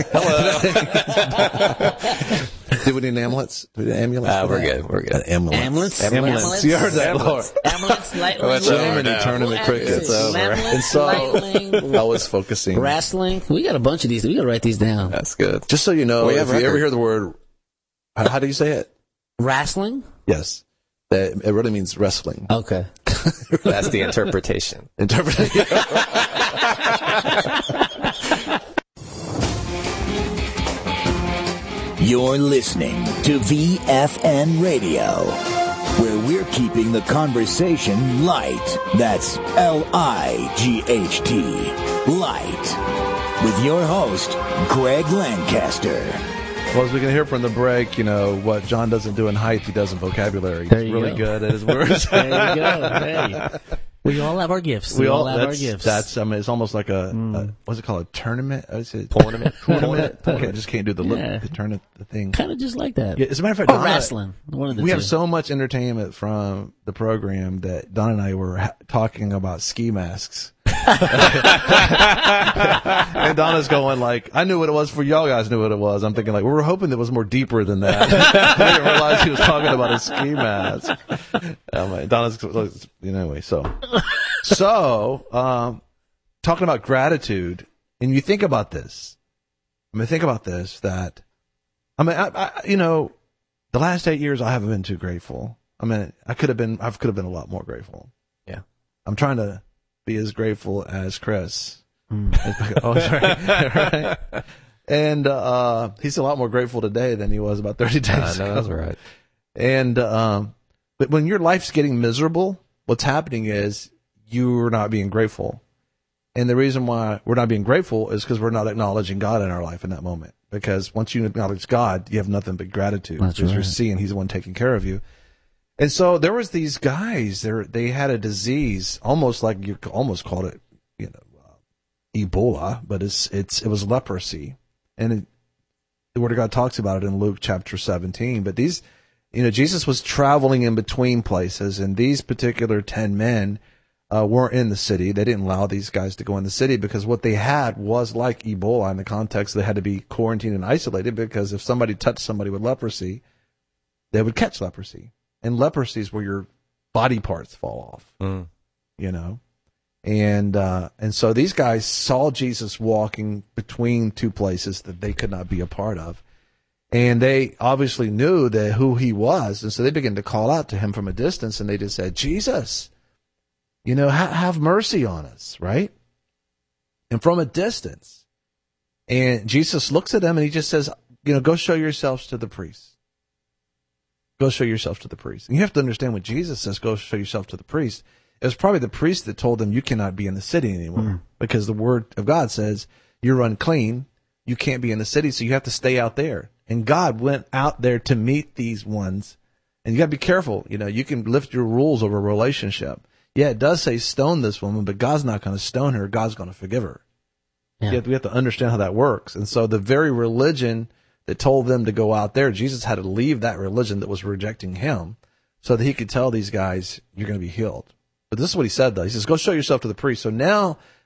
Hello. Do we need amulets? Do we need amulets? Uh, we're good. We're good. An ambulance. Ambulance? Ambulance. Ambulance? You heard that, Ambulance. Lord. Ambulance, lightning, What's over Germany now? tournament cricket. It's over. And so lightning, I was focusing. wrestling. We got a bunch of these. We got to write these down. That's good. Just so you know, We if have you record. ever hear the word, how, how do you say it? Wrestling? Yes. That, it really means wrestling. Okay. That's the interpretation. Interpretation. You're listening to V F N Radio, where we're keeping the conversation light. That's L I G H T. Light. With your host, Greg Lancaster. Well, as we can hear from the break, you know, what John doesn't do in height, he does in vocabulary. There He's you really go. good at his words. There you go. Hey. We all have our gifts. We, all have our that's, gifts. That's, I mean, it's almost like a, Mm. a what's it called? A tournament? I say Tournament. Tournament. Tournament. Okay, I just can't do the, lip, Yeah. the tournament, the thing. kind of just like that. Yeah, as a matter of fact, or Donna- wrestling. One of the we two. have so much entertainment from the program that Don and I were ha- talking about ski masks. And Donna's going like, I knew what it was for y'all guys knew what it was. I'm thinking like, we were hoping it was more deeper than that. I didn't realize he was talking about a ski mask. I'm like, Donna's, you know, anyway, so, so, um, talking about gratitude, and you think about this. I mean, think about this, that, I mean, I, I, you know, the last eight years I haven't been too grateful. I mean, I could have been, I could have been a lot more grateful. Yeah. I'm trying to be as grateful as Chris. Mm. Oh, right. Right. And uh, he's a lot more grateful today than he was about thirty days Uh, ago. no, that's right. And um, but when your life's getting miserable, what's happening is you're not being grateful. And the reason why we're not being grateful is because we're not acknowledging God in our life in that moment. Because once you acknowledge God, you have nothing but gratitude. That's because right. you're seeing He's the one taking care of you. And so there was these guys. They they had a disease, almost like you almost called it, you know, uh, Ebola, but it's it's it was leprosy, and it, the Word of God talks about it in Luke chapter seventeen. But these, you know, Jesus was traveling in between places, and these particular ten men uh, weren't in the city. They didn't allow these guys to go in the city because what they had was like Ebola in the context. They had to be quarantined and isolated because if somebody touched somebody with leprosy, they would catch leprosy. And leprosy is where your body parts fall off, Mm. you know? And, uh, and so these guys saw Jesus walking between two places that they could not be a part of. And they obviously knew that who he was. And so they began to call out to him from a distance, and they just said, Jesus, you know, ha- have mercy on us, right? And from a distance. And Jesus looks at them and he just says, you know, go show yourselves to the priests. Go show yourself to the priest. And you have to understand when Jesus says, go show yourself to the priest, it was probably the priest that told them you cannot be in the city anymore. Mm. Because the word of God says you're unclean. You can't be in the city, so you have to stay out there. And God went out there to meet these ones. And you got to be careful. You know, you can lift your rules over a relationship. Yeah, it does say stone this woman, but God's not going to stone her. God's going to forgive her. Yeah. You have to, we have to understand how that works. And so the very religion that told them to go out there, Jesus had to leave that religion that was rejecting him so that he could tell these guys, you're going to be healed. But this is what he said, though. He says, go show yourself to the priest. So now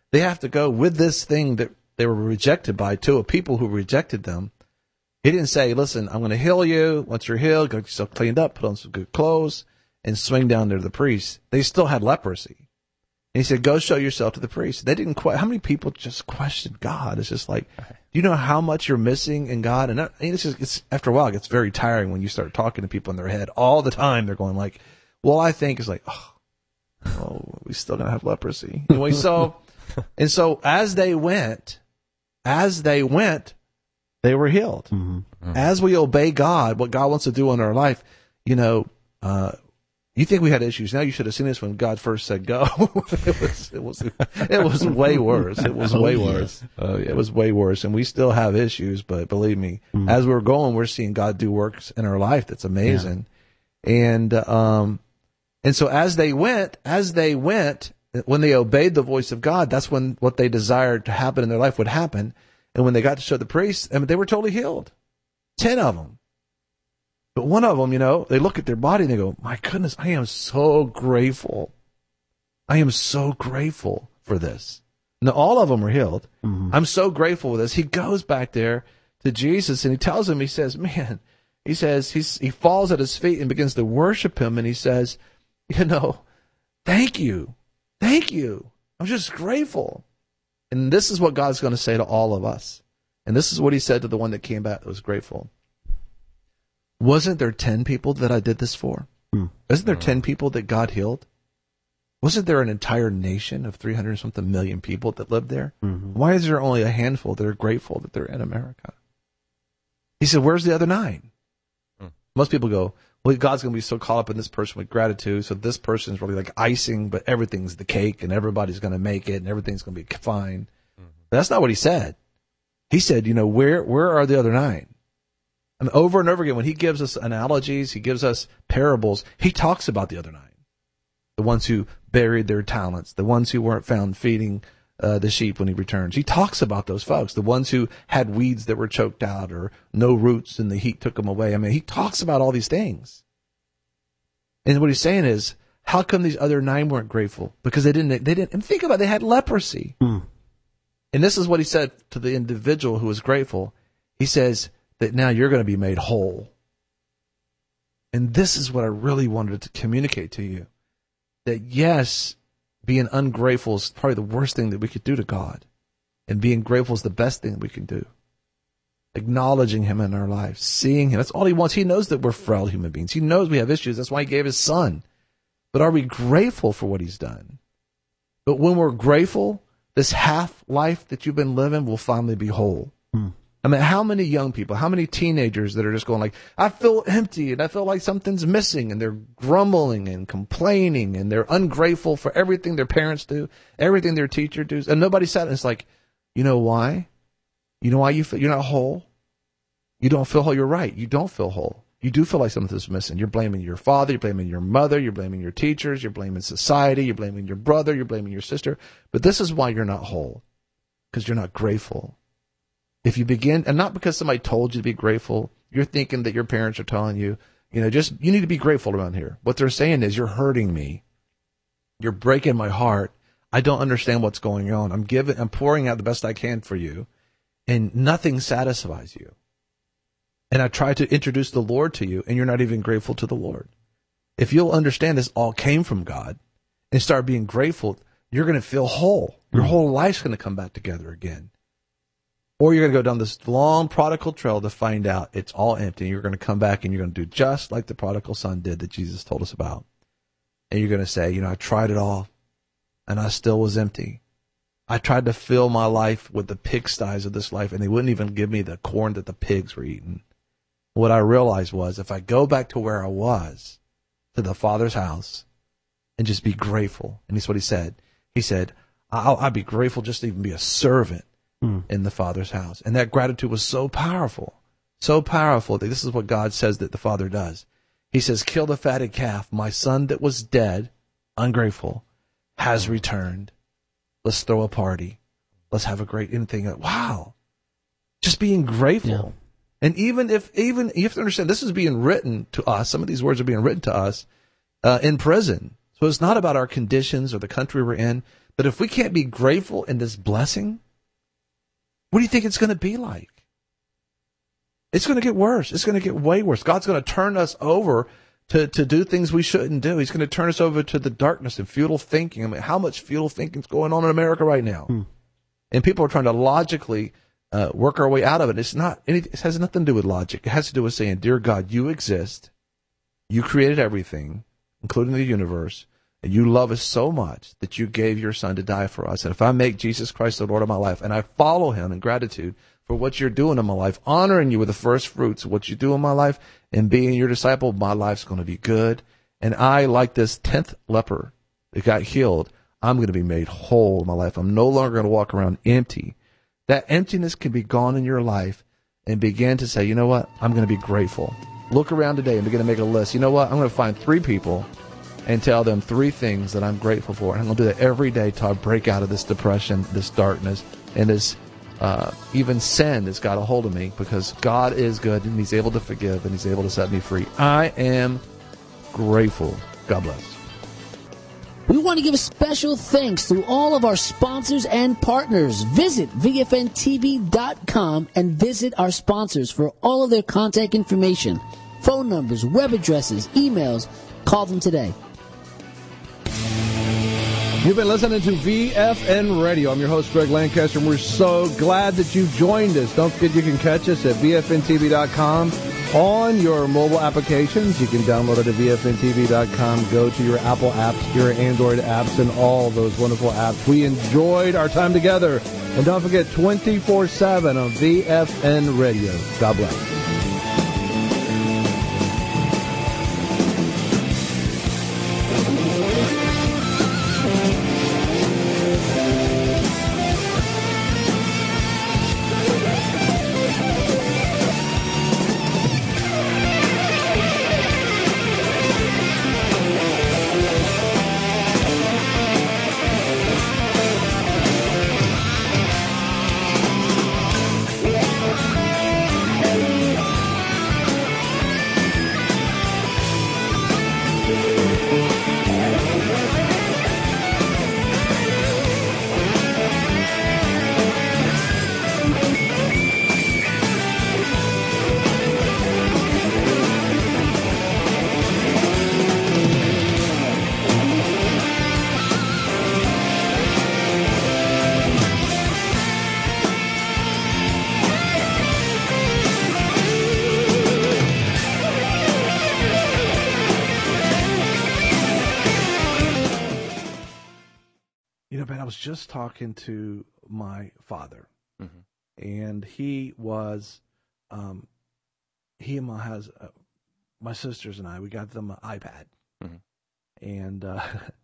They have to go with this thing that they were rejected by to a people who rejected them. He didn't say, listen, I'm going to heal you. Once you're healed, get yourself cleaned up, put on some good clothes, and swing down there to the priest. They still had leprosy. And he said, go show yourself to the priest. They didn't quite, how many people just questioned God? It's just like, do you know how much you're missing in God? And it's just, it's, after a while, it gets very tiring when you start talking to people in their head all the time. They're going like, well, I think it's like, oh, oh we still going to have leprosy. Anyway, so, and so as they went, as they went, they were healed. Mm-hmm. Mm-hmm. As we obey God, what God wants to do in our life, you know, uh, you think we had issues. Now you should have seen this when God first said go. it was, it was, it was way worse. It was way oh, yeah. worse. Oh, yeah. It was way worse. And we still have issues, but believe me, mm-hmm. as we're going, we're seeing God do works in our life that's amazing. Yeah. And, um, and so as they went, as they went, when they obeyed the voice of God, that's when what they desired to happen in their life would happen. And when they got to show the priest, I mean, they were totally healed. Ten of them. But one of them, you know, they look at their body and they go, my goodness, I am so grateful. I am so grateful for this. Now, all of them were healed. Mm-hmm. I'm so grateful for this. He goes back there to Jesus and he tells him, he says, man, he says, he's, he falls at his feet and begins to worship him. And he says, you know, thank you. Thank you. I'm just grateful. And this is what God's going to say to all of us. And this is what he said to the one that came back that was grateful. Wasn't there ten people that I did this for? Mm. Isn't there ten people that God healed? Wasn't there an entire nation of three hundred something million people that lived there? Mm-hmm. Why is there only a handful that are grateful that they're in America? He said, where's the other nine? Mm. Most people go, well, God's going to be so caught up in this person with gratitude, so this person is really like icing, but everything's the cake, and everybody's going to make it, and everything's going to be fine. Mm-hmm. That's not what he said. He said, you know, where where are the other nine? I mean, over and over again, when he gives us analogies, he gives us parables, he talks about the other nine. The ones who buried their talents, the ones who weren't found feeding uh, the sheep when he returns. He talks about those folks, the ones who had weeds that were choked out or no roots and the heat took them away. I mean, he talks about all these things. And what he's saying is, how come these other nine weren't grateful? Because they didn't, they didn't, and think about it, they had leprosy. Mm. And this is what he said to the individual who was grateful. He says that now you're going to be made whole. And this is what I really wanted to communicate to you. That yes, being ungrateful is probably the worst thing that we could do to God. And being grateful is the best thing we can do. Acknowledging him in our lives, seeing him. That's all he wants. He knows that we're frail human beings. He knows we have issues. That's why he gave his son. But are we grateful for what he's done? But when we're grateful, this half life that you've been living will finally be whole. Mm. I mean, how many young people, how many teenagers that are just going like, I feel empty and I feel like something's missing, and they're grumbling and complaining and they're ungrateful for everything their parents do, everything their teacher does. And nobody said it. It's like, you know why? You know why you feel, you're not whole? You don't feel whole. You're right. You don't feel whole. You do feel like something's missing. You're blaming your father. You're blaming your mother. You're blaming your teachers. You're blaming society. You're blaming your brother. You're blaming your sister. But this is why you're not whole, because you're not grateful. If you begin, and not because somebody told you to be grateful, you're thinking that your parents are telling you, you know, just, you need to be grateful around here. What they're saying is, you're hurting me. You're breaking my heart. I don't understand what's going on. I'm giving, I'm pouring out the best I can for you, and nothing satisfies you. And I try to introduce the Lord to you, and you're not even grateful to the Lord. If you'll understand this all came from God and start being grateful, you're going to feel whole. Your mm-hmm. whole life's going to come back together again. Or you're going to go down this long prodigal trail to find out it's all empty. You're going to come back and you're going to do just like the prodigal son did that Jesus told us about. And you're going to say, you know, I tried it all and I still was empty. I tried to fill my life with the pigsties of this life, and they wouldn't even give me the corn that the pigs were eating. What I realized was, if I go back to where I was, to the Father's house, and just be grateful. And that's what he said. He said, I'll, I'd be grateful just to even be a servant mm. in the Father's house. And that gratitude was so powerful, so powerful that this is what God says that the Father does. He says, kill the fatted calf. My son that was dead, ungrateful, has returned. Let's throw a party. Let's have a great anything. Wow. Just being grateful. Yeah. And even if, even, you have to understand, this is being written to us. Some of these words are being written to us uh, in prison. So it's not about our conditions or the country we're in, But if we can't be grateful in this blessing, what do you think it's going to be like? It's going to get worse. It's going to get way worse. God's going to turn us over to, to do things we shouldn't do. He's going to turn us over to the darkness and futile thinking. I mean, how much futile thinking is going on in America right now? Hmm. And people are trying to logically uh, work our way out of it. It's not. It has nothing to do with logic. It has to do with saying, "Dear God, you exist. You created everything, including the universe, and you love us so much that you gave your Son to die for us. And if I make Jesus Christ the Lord of my life, and I follow Him in gratitude for what you're doing in my life, honoring you with the first fruits of what you do in my life, and being your disciple, my life's going to be good. And I, like this tenth leper that got healed, I'm going to be made whole in my life. I'm no longer going to walk around empty." That emptiness can be gone in your life, and begin to say, you know what? I'm going to be grateful. Look around today and begin to make a list. You know what? I'm going to find three people and tell them three things that I'm grateful for. And I'm going to do that every day till I break out of this depression, this darkness, and this uh, even sin that's got a hold of me, because God is good and He's able to forgive and He's able to set me free. I am grateful. God bless. We want to give a special thanks to all of our sponsors and partners. Visit V F N T V dot com and visit our sponsors for all of their contact information, phone numbers, web addresses, emails. Call them today. You've been listening to V F N Radio. I'm your host, Greg Lancaster, and we're so glad that you've joined us. Don't forget you can catch us at V F N T V dot com on your mobile applications. You can download it at V F N T V dot com. Go to your Apple apps, your Android apps, and all those wonderful apps. We enjoyed our time together. And don't forget, twenty-four seven on V F N Radio. God bless. Just talking to my father, mm-hmm. and he was, um, he and my has uh, my sisters and I, we got them an iPad, mm-hmm. and uh,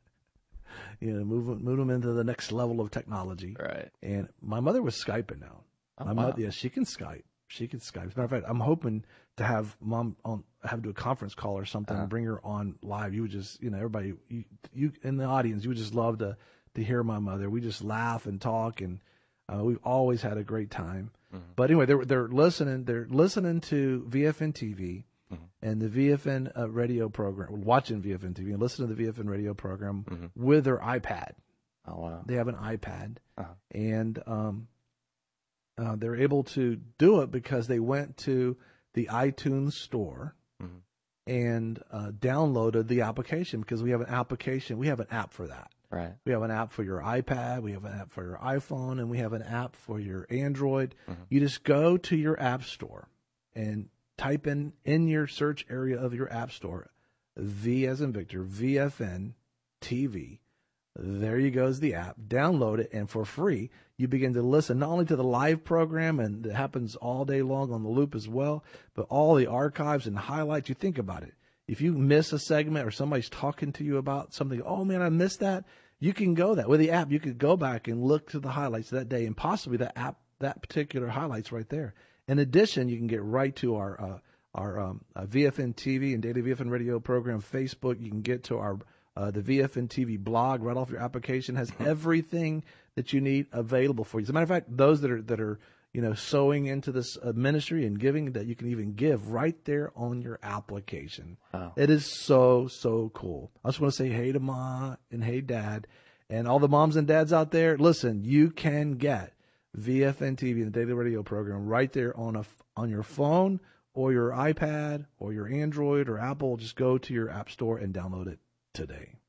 you know, move move them into the next level of technology. Right. And my mother was Skyping now. Oh, my wow. mother, yeah, she can Skype. She can Skype. As a matter of fact, I'm hoping to have mom on, have to do a conference call or something, uh-huh. and bring her on live. You would just, you know, everybody, you, you in the audience, you would just love to. to hear my mother. We just laugh and talk, and uh, we've always had a great time. Mm-hmm. But anyway, they're they're listening. They're listening to V F N T V mm-hmm. and the V F N uh, radio program, watching V F N T V and listening to the V F N radio program mm-hmm. with their iPad. Oh wow! They have an iPad, uh-huh. and um, uh, they're able to do it because they went to the iTunes store mm-hmm. and uh, downloaded the application, because we have an application. We have an app for that. Right. We have an app for your iPad, we have an app for your iPhone, and we have an app for your Android. Mm-hmm. You just go to your app store and type in, in your search area of your app store, V as in Victor, V F N T V. There you go is the app. Download it, and for free, you begin to listen not only to the live program, and it happens all day long on the loop as well, but all the archives and highlights. You think about it. If you miss a segment or somebody's talking to you about something, oh, man, I missed that. You can go that with the app. You could go back and look to the highlights of that day, and possibly that app, that particular highlights right there. In addition, you can get right to our uh, our um, uh, V F N T V and Daily V F N Radio program Facebook. You can get to our uh, the V F N T V blog right off your application. It has everything that you need available for you. As a matter of fact, those that are that are you know sowing into this uh, ministry and giving, that you can even give right there on your application. Wow. It is so so cool. I just want to say hey to Ma and hey Dad. And all the moms and dads out there, listen, you can get V F N T V, the daily radio program, right there on a on your phone or your iPad or your Android or Apple. Just go to your app store and download it today.